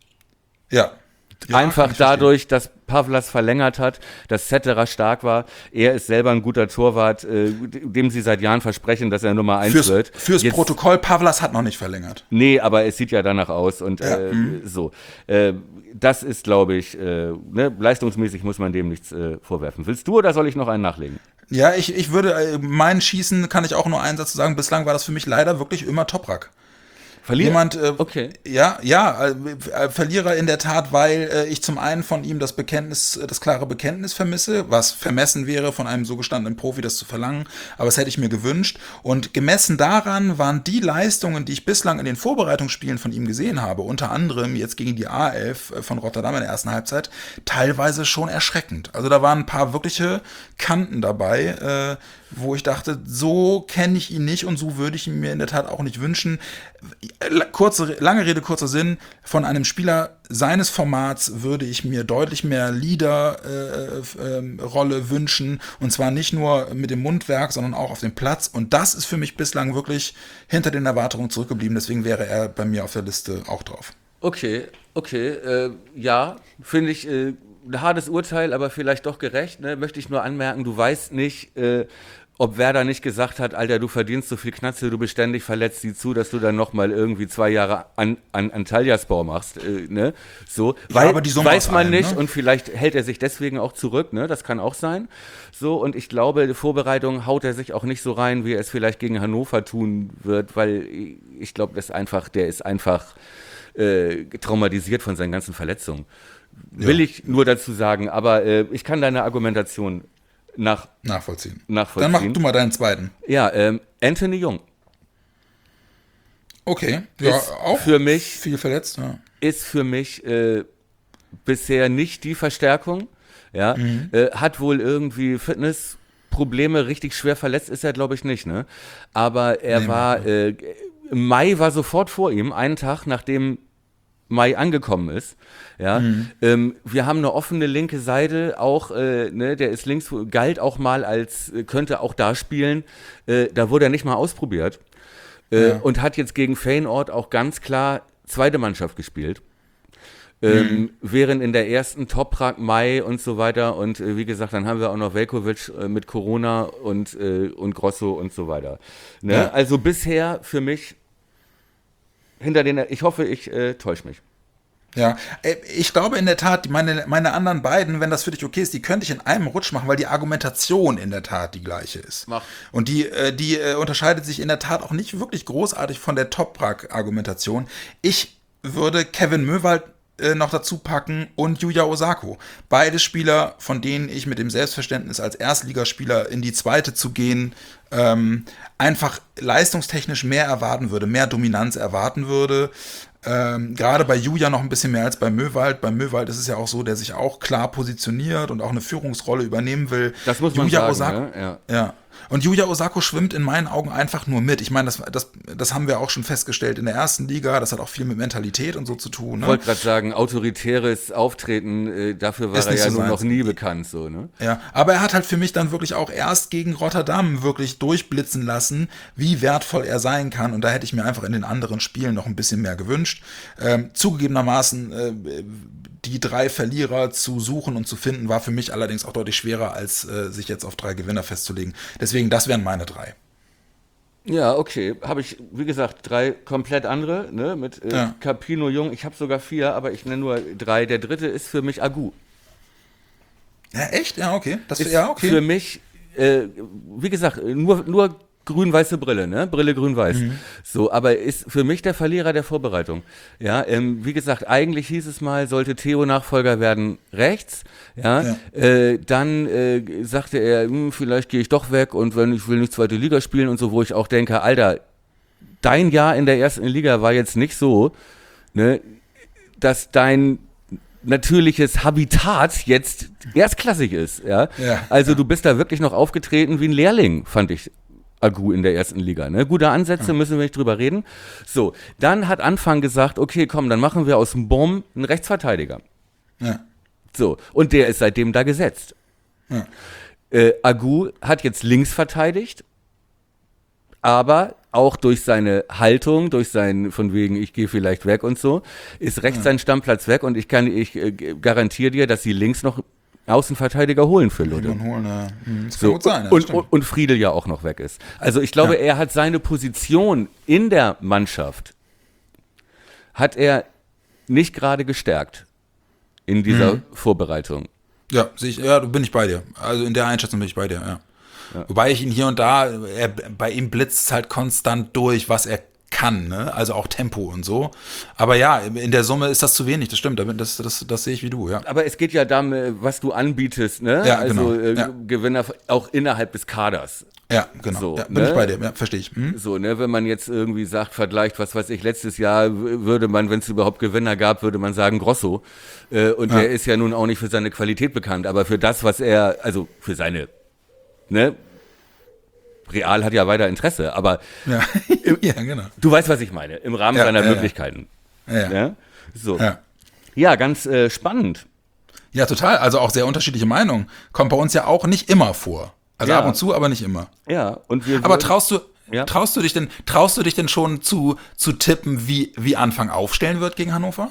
Ja. Ja, Einfach dadurch, dass Pavlas verlängert hat, dass Cetera stark war. Er ist selber ein guter Torwart, äh, dem sie seit Jahren versprechen, dass er Nummer eins fürs, wird. Fürs Jetzt, Protokoll, Pavlas hat noch nicht verlängert. Nee, aber es sieht ja danach aus. Und ja, äh, so. Äh, das ist, glaube ich, äh, ne, leistungsmäßig muss man dem nichts äh, vorwerfen. Willst du oder soll ich noch einen nachlegen? Ja, ich, ich würde, äh, mein Schießen kann ich auch nur einen Satz zu sagen. Bislang war das für mich leider wirklich immer Toprak. Verlierer? Jemand, äh, okay. Ja, ja, äh, Verlierer in der Tat, weil äh, ich zum einen von ihm das Bekenntnis, das klare Bekenntnis vermisse, was vermessen wäre, von einem so gestandenen Profi das zu verlangen, aber das hätte ich mir gewünscht. Und gemessen daran waren die Leistungen, die ich bislang in den Vorbereitungsspielen von ihm gesehen habe, unter anderem jetzt gegen die A elf von Rotterdam in der ersten Halbzeit, teilweise schon erschreckend. Also da waren ein paar wirkliche Kanten dabei, äh, wo ich dachte, so kenne ich ihn nicht und so würde ich ihn mir in der Tat auch nicht wünschen. Kurze, lange Rede, kurzer Sinn, von einem Spieler seines Formats würde ich mir deutlich mehr Leader-Rolle äh, äh, wünschen und zwar nicht nur mit dem Mundwerk, sondern auch auf dem Platz und das ist für mich bislang wirklich hinter den Erwartungen zurückgeblieben, deswegen wäre er bei mir auf der Liste auch drauf. Okay, okay, äh, ja, finde ich äh, ein hartes Urteil, aber vielleicht doch gerecht, ne? Möchte ich nur anmerken, du weißt nicht, äh, ob Werder nicht gesagt hat, Alter, du verdienst so viel Knatze, du bist ständig verletzt, sieh zu, dass du dann nochmal irgendwie zwei Jahre an, an Antalyaspor machst, äh, ne? So, ja, weil, aber die Summe weiß man allen, nicht ne? Und vielleicht hält er sich deswegen auch zurück, ne? Das kann auch sein. So, und ich glaube, die Vorbereitung haut er sich auch nicht so rein, wie er es vielleicht gegen Hannover tun wird, weil ich glaube, das einfach, der ist einfach äh, traumatisiert von seinen ganzen Verletzungen. Will ja. ich nur dazu sagen, aber äh, ich kann deine Argumentation Nach, nachvollziehen. nachvollziehen. Dann mach du mal deinen zweiten. Ja, ähm, Anthony Jung. Okay, ja, ist auch für mich, viel verletzt. Ja. Ist für mich äh, bisher nicht die Verstärkung. Ja, mhm. äh, hat wohl irgendwie Fitnessprobleme, richtig schwer verletzt ist er, glaube ich, nicht. Ne? Aber er nee, war, äh, Mai war sofort vor ihm, einen Tag nachdem Mai angekommen ist. Ja, mhm. ähm, wir haben eine offene linke Seite, auch, äh, ne, der ist links, galt auch mal als, äh, könnte auch da spielen, äh, da wurde er nicht mal ausprobiert äh, ja. und hat jetzt gegen Feyenoord auch ganz klar zweite Mannschaft gespielt. Ähm, mhm. Während in der ersten Toprak, Mai und so weiter und äh, wie gesagt, dann haben wir auch noch Veljkovic äh, mit Corona und, äh, und Grosso und so weiter. Ne? Ja. Also bisher für mich hinter den, ich hoffe, ich äh, täusche mich. Ja, ich glaube in der Tat, meine, meine anderen beiden, wenn das für dich okay ist, die könnte ich in einem Rutsch machen, weil die Argumentation in der Tat die gleiche ist. Mach. Und die, die unterscheidet sich in der Tat auch nicht wirklich großartig von der Toprak-Argumentation. Ich würde Kevin Möwald noch dazu packen und Yuya Osako. Beide Spieler, von denen ich mit dem Selbstverständnis als Erstligaspieler in die zweite zu gehen, ähm, einfach leistungstechnisch mehr erwarten würde, mehr Dominanz erwarten würde. Ähm, gerade bei Yuya noch ein bisschen mehr als bei Möwald. Bei Möwald ist es ja auch so, der sich auch klar positioniert und auch eine Führungsrolle übernehmen will. Das muss man Yuya sagen, Osako, ne? Ja. ja. Und Yuya Osako schwimmt in meinen Augen einfach nur mit. Ich meine, das, das, das haben wir auch schon festgestellt in der ersten Liga. Das hat auch viel mit Mentalität und so zu tun. Ne? Ich wollte gerade sagen, autoritäres Auftreten, äh, dafür war ist er ja so nun noch nie bekannt. So, ne? Ja, aber er hat halt für mich dann wirklich auch erst gegen Rotterdam wirklich durchblitzen lassen, wie wertvoll er sein kann. Und da hätte ich mir einfach in den anderen Spielen noch ein bisschen mehr gewünscht. Ähm, zugegebenermaßen, äh, die drei Verlierer zu suchen und zu finden, war für mich allerdings auch deutlich schwerer, als äh, sich jetzt auf drei Gewinner festzulegen. Deswegen, das wären meine drei. Ja, okay. Habe ich, wie gesagt, drei komplett andere, ne? Mit äh, ja. Capino, Jung. Ich habe sogar vier, aber ich nenne nur drei. Der dritte ist für mich Agu. Ja, echt? Ja, okay. Das ist ja, okay. Für mich äh, wie gesagt, nur, nur grün-weiße Brille, ne? Brille grün-weiß. Mhm. So, aber ist für mich der Verlierer der Vorbereitung. Ja, ähm, wie gesagt, eigentlich hieß es mal, sollte Theo Nachfolger werden rechts. Ja, ja. Äh, dann äh, sagte er, hm, vielleicht gehe ich doch weg und wenn ich will nicht zweite Liga spielen und so, wo ich auch denke, Alter, dein Jahr in der ersten Liga war jetzt nicht so, ne, dass dein natürliches Habitat jetzt erstklassig ist. Ja, ja also ja. du bist da wirklich noch aufgetreten wie ein Lehrling, fand ich. Agu in der ersten Liga. Ne? Gute Ansätze, ja. müssen wir nicht drüber reden. So, dann hat Anfang gesagt, okay, komm, dann machen wir aus dem Baum einen Rechtsverteidiger. Ja. So, und der ist seitdem da gesetzt. Ja. Äh, Agu hat jetzt links verteidigt, aber auch durch seine Haltung, durch sein, von wegen, ich gehe vielleicht weg und so, ist rechts ja. sein Stammplatz weg und ich kann, ich äh, garantiere dir, dass sie links noch Außenverteidiger holen für Ludde. Holen, ja. Das so, kann gut sein, ja, und, und, und Friedel ja auch noch weg ist. Also ich glaube, ja. er hat seine Position in der Mannschaft, hat er nicht gerade gestärkt in dieser mhm. Vorbereitung. Ja, sehe ich, ja, da bin ich bei dir. Also in der Einschätzung bin ich bei dir, ja. ja. Wobei ich ihn hier und da, er, bei ihm blitzt es halt konstant durch, was er kann, ne? Also auch Tempo und so. Aber ja, in der Summe ist das zu wenig, das stimmt, das, das, das sehe ich wie du, ja. Aber es geht ja darum, was du anbietest, ne? Ja, also genau. äh, ja. Gewinner auch innerhalb des Kaders. Ja, genau. So, ja, bin ne? ich bei dir, ja, verstehe ich. Hm? So, ne, wenn man jetzt irgendwie sagt, vergleicht, was weiß ich, letztes Jahr würde man, wenn es überhaupt Gewinner gab, würde man sagen Grosso. Äh, und ja. der ist ja nun auch nicht für seine Qualität bekannt, aber für das, was er, also für seine, ne? Real hat ja weiter Interesse, aber ja. ja, genau. Du weißt, was ich meine, im Rahmen ja, seiner ja, Möglichkeiten. Ja. Ja, so. ja. ja ganz äh, spannend. Ja, total. Also auch sehr unterschiedliche Meinungen. Kommt bei uns ja auch nicht immer vor. Also ja. ab und zu, aber nicht immer. Ja. Und wir aber traust du, ja. traust du dich denn, traust du dich denn schon zu, zu tippen, wie, wie Anfang aufstellen wird gegen Hannover?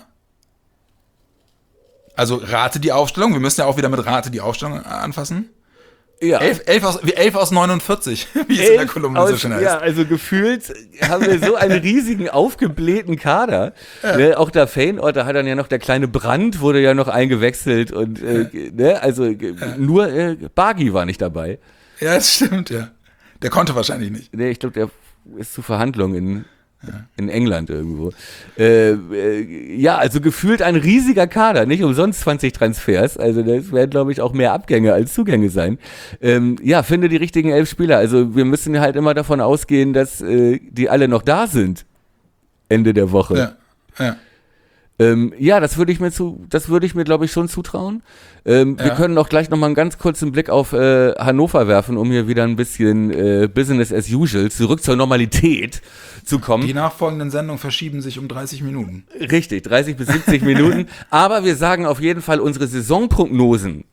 Also rate die Aufstellung. Wir müssen ja auch wieder mit Rate die Aufstellung anfassen. Ja. Elf, elf, aus, elf aus neunundvierzig, wie es in der Kolumne aus, so schön heißt. Ja, also gefühlt haben wir so einen riesigen, aufgeblähten Kader. Ja. Ne, auch der Feyenoord, da hat dann ja noch der kleine Brandt, wurde ja noch eingewechselt. Und äh, ja. ne, also ja. nur äh, Bargi war nicht dabei. Ja, das stimmt, ja. Der konnte wahrscheinlich nicht. Nee, ich glaube, der ist zu Verhandlungen in, ja. in England irgendwo. Äh, äh, ja, also gefühlt ein riesiger Kader, nicht umsonst zwanzig Transfers. Also das werden, glaube ich, auch mehr Abgänge als Zugänge sein. Ähm, ja, finde die richtigen elf Spieler. Also wir müssen halt immer davon ausgehen, dass äh, die alle noch da sind. Ende der Woche. Ja, ja. Ähm, ja, das würde ich mir zu, das würde ich mir, glaube ich, schon zutrauen. Ähm, ja. Wir können auch gleich nochmal einen ganz kurzen Blick auf äh, Hannover werfen, um hier wieder ein bisschen äh, Business as usual, zurück zur Normalität zu kommen. Die nachfolgenden Sendungen verschieben sich um dreißig Minuten. Richtig, dreißig bis siebzig Minuten. Aber wir sagen auf jeden Fall, unsere Saisonprognosen,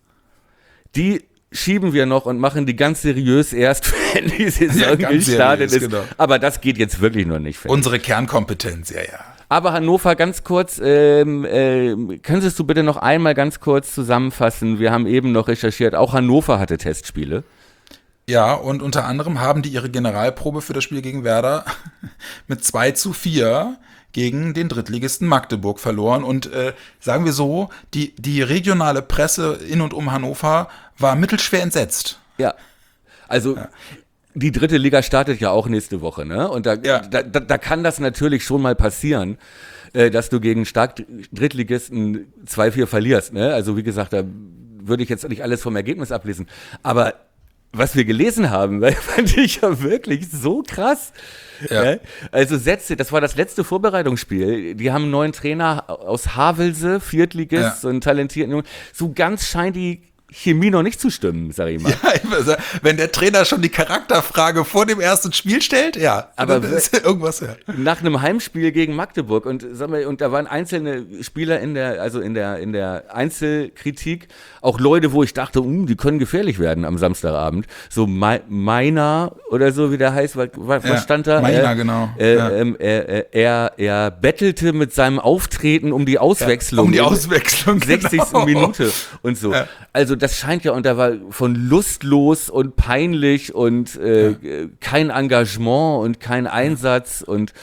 die schieben wir noch und machen die ganz seriös erst, wenn die Saison ja, gestartet ist. Genau. Aber das geht jetzt wirklich noch nicht fest. Unsere Kernkompetenz, ja, ja. Aber Hannover, ganz kurz, ähm, äh, könntest du bitte noch einmal ganz kurz zusammenfassen? Wir haben eben noch recherchiert, auch Hannover hatte Testspiele. Ja, und unter anderem haben die ihre Generalprobe für das Spiel gegen Werder mit zwei zu vier gegen den Drittligisten Magdeburg verloren. Und äh, sagen wir so, die, die regionale Presse in und um Hannover war mittelschwer entsetzt. Ja, also... Ja. Die dritte Liga startet ja auch nächste Woche, ne? Und da, ja. da, da, da kann das natürlich schon mal passieren, äh, dass du gegen stark Drittligisten zwei vier verlierst, ne? Also wie gesagt, da würde ich jetzt nicht alles vom Ergebnis ablesen. Aber was wir gelesen haben, fand ich ja wirklich so krass. Ja. Ne? Also Sätze, das war das letzte Vorbereitungsspiel. Die haben einen neuen Trainer aus Havelse, Viertligist, ja. so einen talentierten Jungen. So ganz scheint die Chemie noch nicht zu stimmen, sag ich mal. Ja, wenn der Trainer schon die Charakterfrage vor dem ersten Spiel stellt, ja, aber dann ist irgendwas, ja. Nach einem Heimspiel gegen Magdeburg und sag mal, und da waren einzelne Spieler in der, also in der in der Einzelkritik, auch Leute, wo ich dachte, uh, die können gefährlich werden am Samstagabend. So Me- Meiner oder so, wie der heißt, was, was ja, stand da? Meiner, äh, genau. Äh, ja. ähm, äh, er, er bettelte mit seinem Auftreten um die Auswechslung. Ja, um die Auswechslung, sechzigsten genau. Minute und so. Ja. Also das scheint ja, und da war von lustlos und peinlich und äh, ja. kein Engagement und kein Einsatz und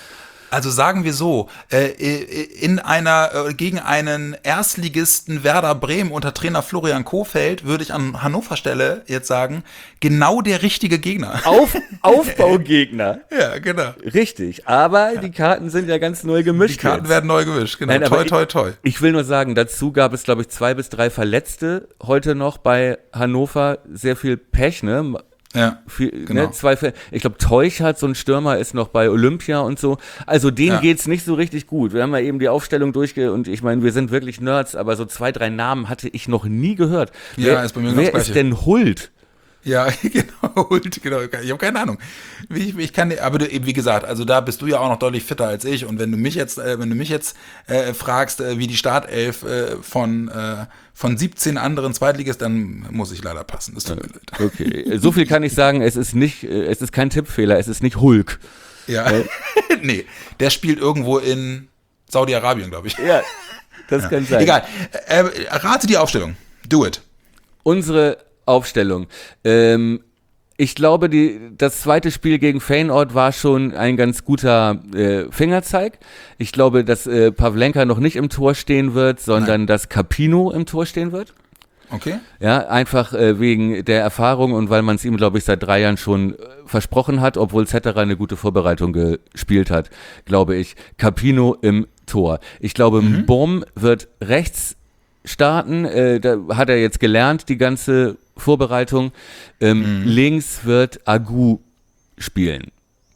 Also sagen wir so, äh, in einer äh, gegen einen Erstligisten Werder Bremen unter Trainer Florian Kohfeldt würde ich an Hannover Stelle jetzt sagen, genau der richtige Gegner. Auf, Aufbaugegner. Ja, genau. Richtig, aber ja. die Karten sind ja ganz neu gemischt. Die Karten jetzt. werden neu gemischt, genau. Nein, toi, toi, toi. Ich, ich will nur sagen, dazu gab es, glaube ich, zwei bis drei Verletzte heute noch bei Hannover. Sehr viel Pech, ne? Ja, Viel, genau. ne, zwei, ich glaube, Teuchert, so ein Stürmer, ist noch bei Olympia und so. Also denen ja. geht's nicht so richtig gut. Wir haben ja eben die Aufstellung durchge... Und ich meine, wir sind wirklich Nerds, aber so zwei, drei Namen hatte ich noch nie gehört. Ja, wer ist bei mir wer ganz ist denn Hult? Ja, genau, genau. Ich habe keine Ahnung. Ich, ich kann, aber du, wie gesagt, also da bist du ja auch noch deutlich fitter als ich. Und wenn du mich jetzt, äh, wenn du mich jetzt äh, fragst, äh, wie die Startelf äh, von äh, von siebzehn anderen Zweitligisten, dann muss ich leider passen. Das tut mir leid. Okay, so viel kann ich sagen. Es ist nicht, es ist kein Tippfehler. Es ist nicht Hulk. Ja, äh. nee, der spielt irgendwo in Saudi-Arabien, glaube ich. Ja, das ja. kann sein. Egal. Äh, rate die Aufstellung. Do it. Unsere Aufstellung. Ähm, ich glaube, die, das zweite Spiel gegen Feyenoord war schon ein ganz guter äh, Fingerzeig. Ich glaube, dass äh, Pavlenka noch nicht im Tor stehen wird, sondern Nein. dass Capino im Tor stehen wird. Okay. Ja, einfach äh, wegen der Erfahrung und weil man es ihm, glaube ich, seit drei Jahren schon äh, versprochen hat, obwohl Zetterer eine gute Vorbereitung gespielt hat, glaube ich. Capino im Tor. Ich glaube, mhm. Mbom wird rechts starten. Äh, da hat er jetzt gelernt, die ganze Vorbereitung. Ähm, mhm. Links wird Agu spielen.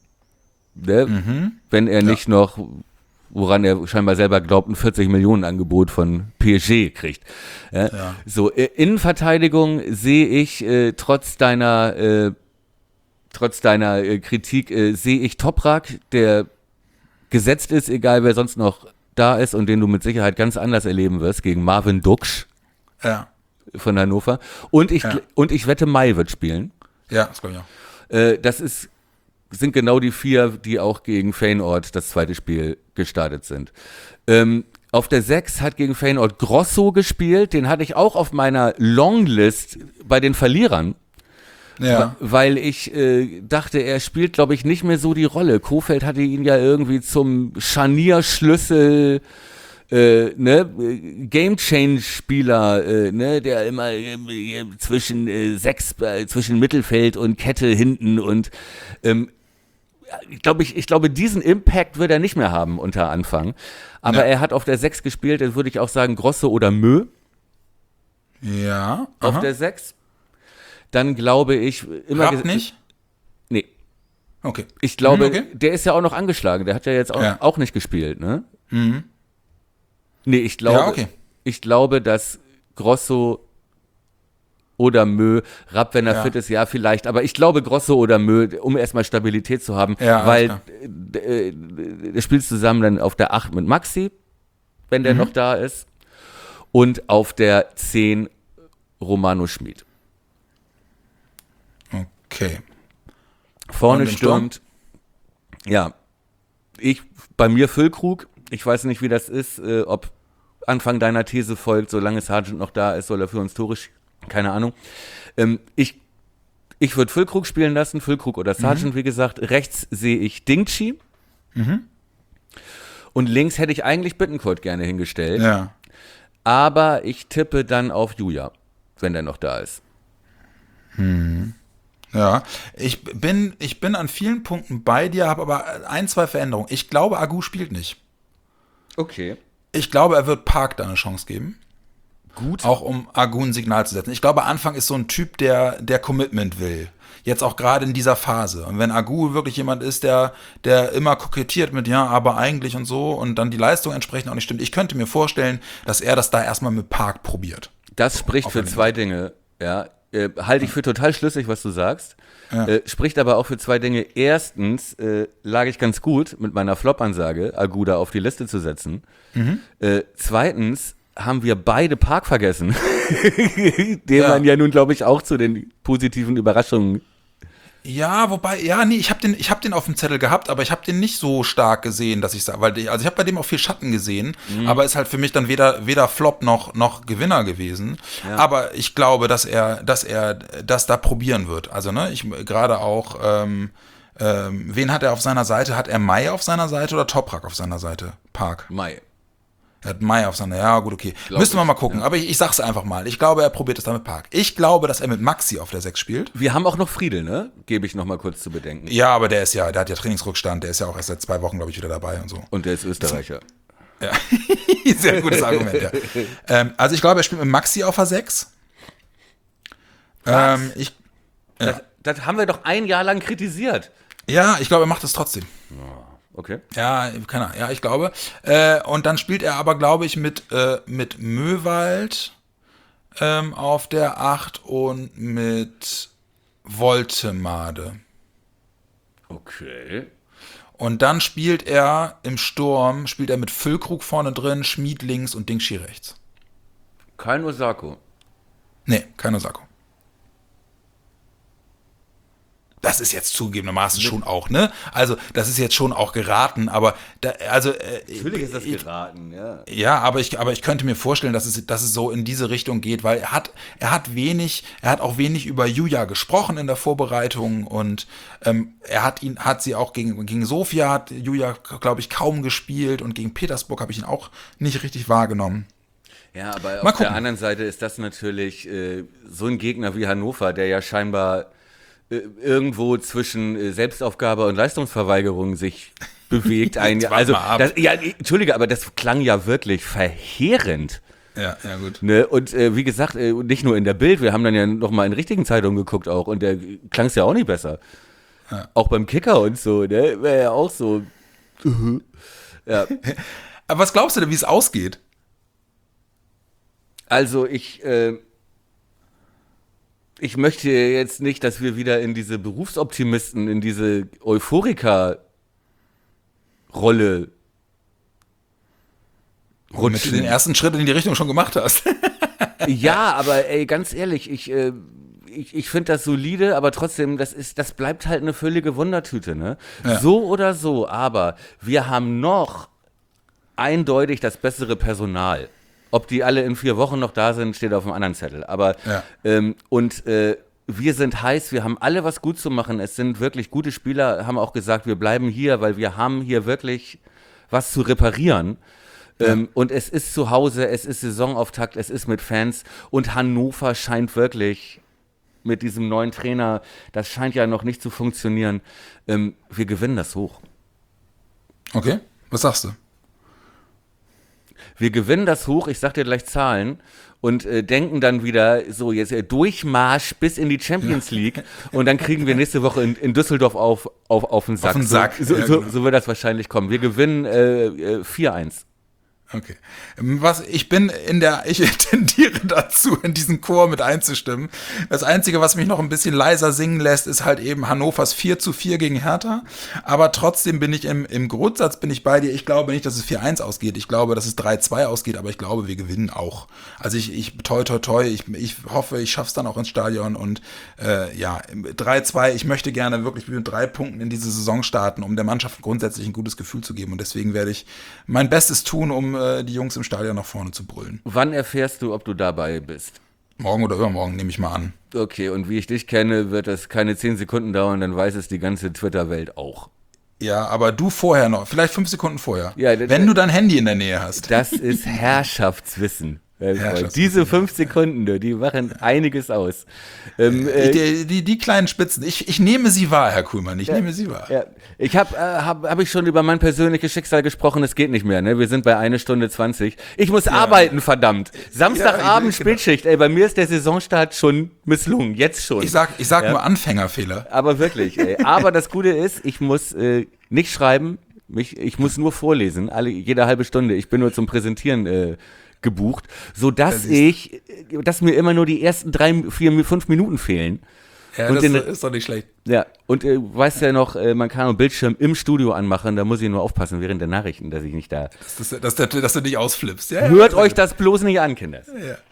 Ne? Mhm. Wenn er nicht ja. noch, woran er scheinbar selber glaubt, ein vierzig Millionen Angebot von P S G kriegt. Ja? Ja. So, äh, Innenverteidigung sehe ich äh, trotz deiner äh, trotz deiner äh, Kritik äh, sehe ich Toprak, der gesetzt ist, egal wer sonst noch da ist und den du mit Sicherheit ganz anders erleben wirst, gegen Marvin Duksch. Ja. Von Hannover. Und ich, ja. und ich wette, Mai wird spielen. Ja, das glaube ich auch. Äh, das ist, sind genau die vier, die auch gegen Feyenoord das zweite Spiel gestartet sind. Ähm, auf der sechs hat gegen Feyenoord Grosso gespielt. Den hatte ich auch auf meiner Longlist bei den Verlierern. Ja. Weil ich äh, dachte, er spielt, glaube ich, nicht mehr so die Rolle. Kohfeldt hatte ihn ja irgendwie zum Scharnierschlüssel Äh, ne, Game-Change-Spieler, äh, ne, der immer äh, zwischen äh, sechs, äh, zwischen Mittelfeld und Kette hinten und ähm, ich glaube, ich, ich glaube, diesen Impact wird er nicht mehr haben unter Anfang. Aber ja. er hat auf der sechs gespielt, dann würde ich auch sagen Grosso oder Mö. Ja. Auf aha. der sechs. Dann glaube ich immer Rapp nicht? Nee. Okay. Ich glaube, mhm, okay. der ist ja auch noch angeschlagen. Der hat ja jetzt auch, ja. auch nicht gespielt, ne? Mhm. Nee, ich glaube, ja, okay. ich glaube, dass Grosso oder Mö, Rapp, wenn er ja. fit ist, ja, vielleicht, aber ich glaube Grosso oder Mö, um erstmal Stabilität zu haben, ja, weil äh, äh, spielst zusammen dann auf der acht mit Maxi, wenn der mhm. noch da ist, und auf der zehn Romano Schmid. Okay. Vorne stürmt, ja, ich, bei mir Füllkrug. Ich weiß nicht, wie das ist, äh, ob Anfang deiner These folgt, solange Sargent noch da ist, soll er für uns Tore sch- keine Ahnung. Ähm, ich ich würde Füllkrug spielen lassen, Füllkrug oder Sargent, mhm. wie gesagt. Rechts sehe ich Dingchi. Mhm. Und links hätte ich eigentlich Bittencourt gerne hingestellt. Ja. Aber ich tippe dann auf Juja, wenn der noch da ist. Hm. Ja, ich bin, ich bin an vielen Punkten bei dir, habe aber ein, zwei Veränderungen. Ich glaube, Agu spielt nicht. Okay. Ich glaube, er wird Park da eine Chance geben. Gut. Auch um Agu ein Signal zu setzen. Ich glaube, Anfang ist so ein Typ, der, der Commitment will. Jetzt auch gerade in dieser Phase. Und wenn Agu wirklich jemand ist, der, der immer kokettiert mit, ja, aber eigentlich und so, und dann die Leistung entsprechend auch nicht stimmt, ich könnte mir vorstellen, dass er das da erstmal mit Park probiert. Das spricht Auf für zwei Dinge, ja. Äh, halte ich für total schlüssig, was du sagst. Ja. Äh, spricht aber auch für zwei Dinge. Erstens äh, lag ich ganz gut mit meiner Flop-Ansage, Aguda auf die Liste zu setzen. Mhm. Äh, zweitens haben wir beide Park vergessen, den ja. man ja nun, glaube ich, auch zu den positiven Überraschungen. Ja, wobei, ja, nee, ich habe den, ich hab den auf dem Zettel gehabt, aber ich habe den nicht so stark gesehen, dass ich sage, weil ich, also ich habe bei dem auch viel Schatten gesehen, mhm. aber ist halt für mich dann weder, weder Flop noch, noch Gewinner gewesen. Ja. Aber ich glaube, dass er, dass er das da probieren wird. Also, ne, ich gerade auch, ähm, ähm, wen hat er auf seiner Seite? Hat er Mai auf seiner Seite oder Toprak auf seiner Seite? Park. Mai. Er hat Mai auf seiner, ja gut, okay. Glaub Müssten wir ich, mal gucken, ja. aber ich, ich sag's einfach mal. Ich glaube, er probiert es dann mit Park. Ich glaube, dass er mit Maxi auf der sechs spielt. Wir haben auch noch Friedel, ne? Gebe ich noch mal kurz zu bedenken. Ja, aber der ist ja, der hat ja Trainingsrückstand, der ist ja auch erst seit zwei Wochen, glaube ich, wieder dabei und so. Und der ist Österreicher. Ja, sehr gutes Argument, ja. ähm, also ich glaube, er spielt mit Maxi auf der sechs. Ähm, ich, ja. Das, das haben wir doch ein Jahr lang kritisiert. ja, ich glaube, er macht es trotzdem. Okay. Ja, keine Ahnung, ja, ich glaube. Äh, und dann spielt er aber, glaube ich, mit, äh, mit Möwald ähm, auf der acht und mit Woltemade. Okay. Und dann spielt er im Sturm, spielt er mit Füllkrug vorne drin, Schmied links und Dingschi rechts. Kein Osako. Nee, kein Osako. Das ist jetzt zugegebenermaßen schon auch, ne? Also, das ist jetzt schon auch geraten, aber da, also äh, Natürlich ist das ich, geraten, ja. Ja, aber ich, aber ich könnte mir vorstellen, dass es, dass es so in diese Richtung geht, weil er hat, er hat wenig, er hat auch wenig über Julia gesprochen in der Vorbereitung und ähm, er hat ihn, hat sie auch gegen, gegen Sofia hat Julia, glaube ich, kaum gespielt und gegen Petersburg habe ich ihn auch nicht richtig wahrgenommen. Ja, aber Mal auf gucken. der anderen Seite ist das natürlich äh, so ein Gegner wie Hannover, der ja scheinbar äh, irgendwo zwischen äh, Selbstaufgabe und Leistungsverweigerung sich bewegt. Ein, Jetzt wart also, mal ab. das, ja, Entschuldige, aber das klang ja wirklich verheerend. Ja, ja, gut. Ne? Und äh, wie gesagt, äh, nicht nur in der Bild, wir haben dann ja noch mal in richtigen Zeitungen geguckt auch und der klang es ja auch nicht besser. Ja. Auch beim Kicker und so, ne? Wäre ja auch so. Ja. Aber was glaubst du denn, wie es ausgeht? Also ich, äh, ich möchte jetzt nicht, dass wir wieder in diese Berufsoptimisten, in diese Euphoriker-Rolle Womit du den ersten Schritt in die Richtung schon gemacht hast. Ja, aber ey, ganz ehrlich, ich, äh, ich, ich finde das solide, aber trotzdem, das ist, das bleibt halt eine völlige Wundertüte, ne? Ja. So oder so, aber wir haben noch eindeutig das bessere Personal. Ob die alle in vier Wochen noch da sind, steht auf einem anderen Zettel. Aber Ja. ähm, und äh, wir sind heiß, wir haben alle was gut zu machen. Es sind wirklich gute Spieler, haben auch gesagt, wir bleiben hier, weil wir haben hier wirklich was zu reparieren. Ähm, und es ist zu Hause, es ist Saisonauftakt, es ist mit Fans. Und Hannover scheint wirklich mit diesem neuen Trainer, das scheint ja noch nicht zu funktionieren. Ähm, wir gewinnen das hoch. Okay, was sagst du? Wir gewinnen das hoch, ich sag dir gleich Zahlen, und äh, denken dann wieder so jetzt äh, Durchmarsch bis in die Champions League und dann kriegen wir nächste Woche in, in Düsseldorf auf, auf, auf den Sack. Auf den Sack, So, so, ja, so, genau. so wird das wahrscheinlich kommen. Wir gewinnen äh, äh, vier eins. Okay. Was, ich bin in der, ich tendiere dazu, in diesen Chor mit einzustimmen. Das Einzige, was mich noch ein bisschen leiser singen lässt, ist halt eben Hannovers vier zu vier gegen Hertha. Aber trotzdem bin ich im, im Grundsatz bin ich bei dir. Ich glaube nicht, dass es vier eins ausgeht. Ich glaube, dass es drei zwei ausgeht, aber ich glaube, wir gewinnen auch. Also ich, ich toi, toi, toi, ich, ich hoffe, ich schaff's dann auch ins Stadion und äh, ja, drei zwei, ich möchte gerne wirklich mit drei Punkten in diese Saison starten, um der Mannschaft grundsätzlich ein gutes Gefühl zu geben und deswegen werde ich mein Bestes tun, um äh, die Jungs im Stadion nach vorne zu brüllen. Wann erfährst du, ob du dabei bist? Morgen oder übermorgen, nehme ich mal an. Okay, und wie ich dich kenne, wird das keine zehn Sekunden dauern, dann weiß es die ganze Twitter-Welt auch. Ja, aber du vorher noch, vielleicht fünf Sekunden vorher. Ja, das- wenn du dein Handy in der Nähe hast. Das ist Herrschaftswissen. Herrschaftswissen. Diese fünf Sekunden, die machen einiges aus. Ähm, äh, Die, die, die kleinen Spitzen, ich, ich nehme sie wahr, Herr Kuhlmann, ich nehme sie wahr. Ja, ich habe äh, hab, hab ich schon über mein persönliches Schicksal gesprochen, es geht nicht mehr, ne? Wir sind bei eine Stunde zwanzig. Ich muss arbeiten, verdammt. Samstagabend, Ja, ich- genau. Spätschicht, ey, bei mir ist der Saisonstart schon misslungen, jetzt schon. Ich sag, ich sag Ja. nur Anfängerfehler. Aber wirklich, ey. Aber das Gute ist, ich muss äh, nicht schreiben, mich, ich muss nur vorlesen, alle, jede halbe Stunde. Ich bin nur zum Präsentieren äh, gebucht, sodass Das ist- ich, äh, dass mir immer nur die ersten drei, vier, fünf Minuten fehlen. Ja, Und das den- ist doch nicht schlecht. Ja, und äh, weißt ja noch, äh, man kann einen Bildschirm im Studio anmachen, da muss ich nur aufpassen während der Nachrichten, dass ich nicht da. Dass, dass, dass, dass du nicht ausflippst. Ja, Hört ja, euch das bloß nicht an, Kinder.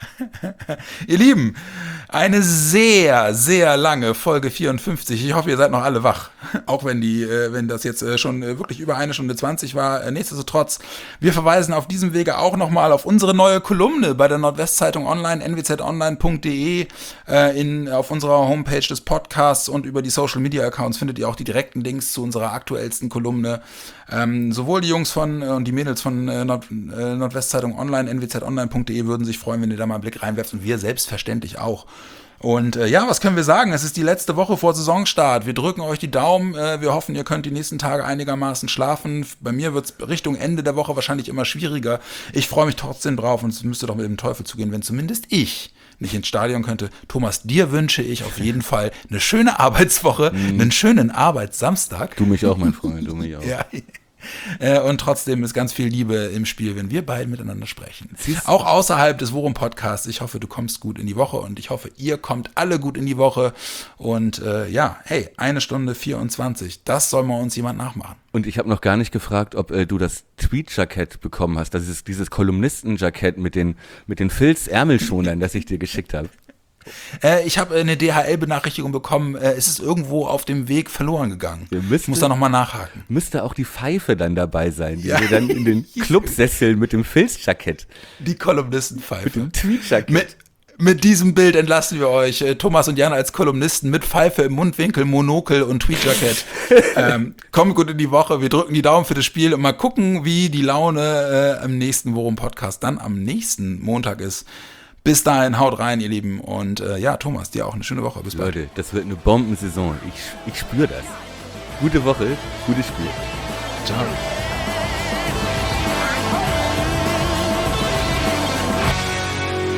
Ihr Lieben, eine sehr, sehr lange Folge vierundfünfzig. Ich hoffe, ihr seid noch alle wach. Auch wenn die, äh, wenn das jetzt äh, schon äh, wirklich über eine Stunde zwanzig war. Äh, nichtsdestotrotz, wir verweisen auf diesem Wege auch nochmal auf unsere neue Kolumne bei der Nordwestzeitung online, n w z online punkt d e, äh, in, auf unserer Homepage des Podcasts und über die Social-Media-Accounts findet ihr auch die direkten Links zu unserer aktuellsten Kolumne. Ähm, sowohl die Jungs von äh, und die Mädels von äh, Nord, äh, Nordwestzeitung Online, n w z online punkt d e würden sich freuen, wenn ihr da mal einen Blick reinwerft und wir selbstverständlich auch. Und äh, ja, was können wir sagen? Es ist die letzte Woche vor Saisonstart. Wir drücken euch die Daumen. Äh, wir hoffen, ihr könnt die nächsten Tage einigermaßen schlafen. Bei mir wird es Richtung Ende der Woche wahrscheinlich immer schwieriger. Ich freue mich trotzdem drauf und es müsste doch mit dem Teufel zugehen, wenn zumindest ich nicht ins Stadion könnte. Thomas, dir wünsche ich auf jeden Fall eine schöne Arbeitswoche, mhm. einen schönen Arbeitssamstag. Du mich auch, mein Freund, du mich auch. Ja. Und trotzdem ist ganz viel Liebe im Spiel, wenn wir beide miteinander sprechen. Auch außerhalb des Worum Podcasts. Ich hoffe, du kommst gut in die Woche und ich hoffe, ihr kommt alle gut in die Woche. Und äh, ja, hey, eine Stunde vierundzwanzig, das soll mal uns jemand nachmachen. Und ich habe noch gar nicht gefragt, ob äh, du das Tweet-Jackett bekommen hast. Das ist dieses Kolumnisten-Jackett mit den, mit den Filz-Ärmelschonern, das ich dir geschickt habe. Äh, ich habe eine D H L-Benachrichtigung bekommen, äh, es ist irgendwo auf dem Weg verloren gegangen. Müsste, ich muss da nochmal nachhaken. Müsste auch die Pfeife dann dabei sein, die ja. wir dann in den Clubsessel mit dem Filzjackett. Die Kolumnistenpfeife. Mit dem Tweet-Jackett. Mit, mit diesem Bild entlassen wir euch, äh, Thomas und Jan als Kolumnisten mit Pfeife im Mundwinkel, Monokel und Tweetjackett. ähm, kommt gut in die Woche, wir drücken die Daumen für das Spiel und mal gucken, wie die Laune äh, im nächsten Worum-Podcast dann am nächsten Montag ist. Bis dahin, haut rein, ihr Lieben. Und äh, ja, Thomas, dir auch eine schöne Woche. Bis bald. Leute, das wird eine Bombensaison. Ich, ich spüre das. Gute Woche, gutes Spiel. Ciao.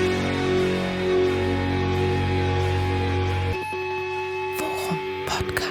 Worum Podcast.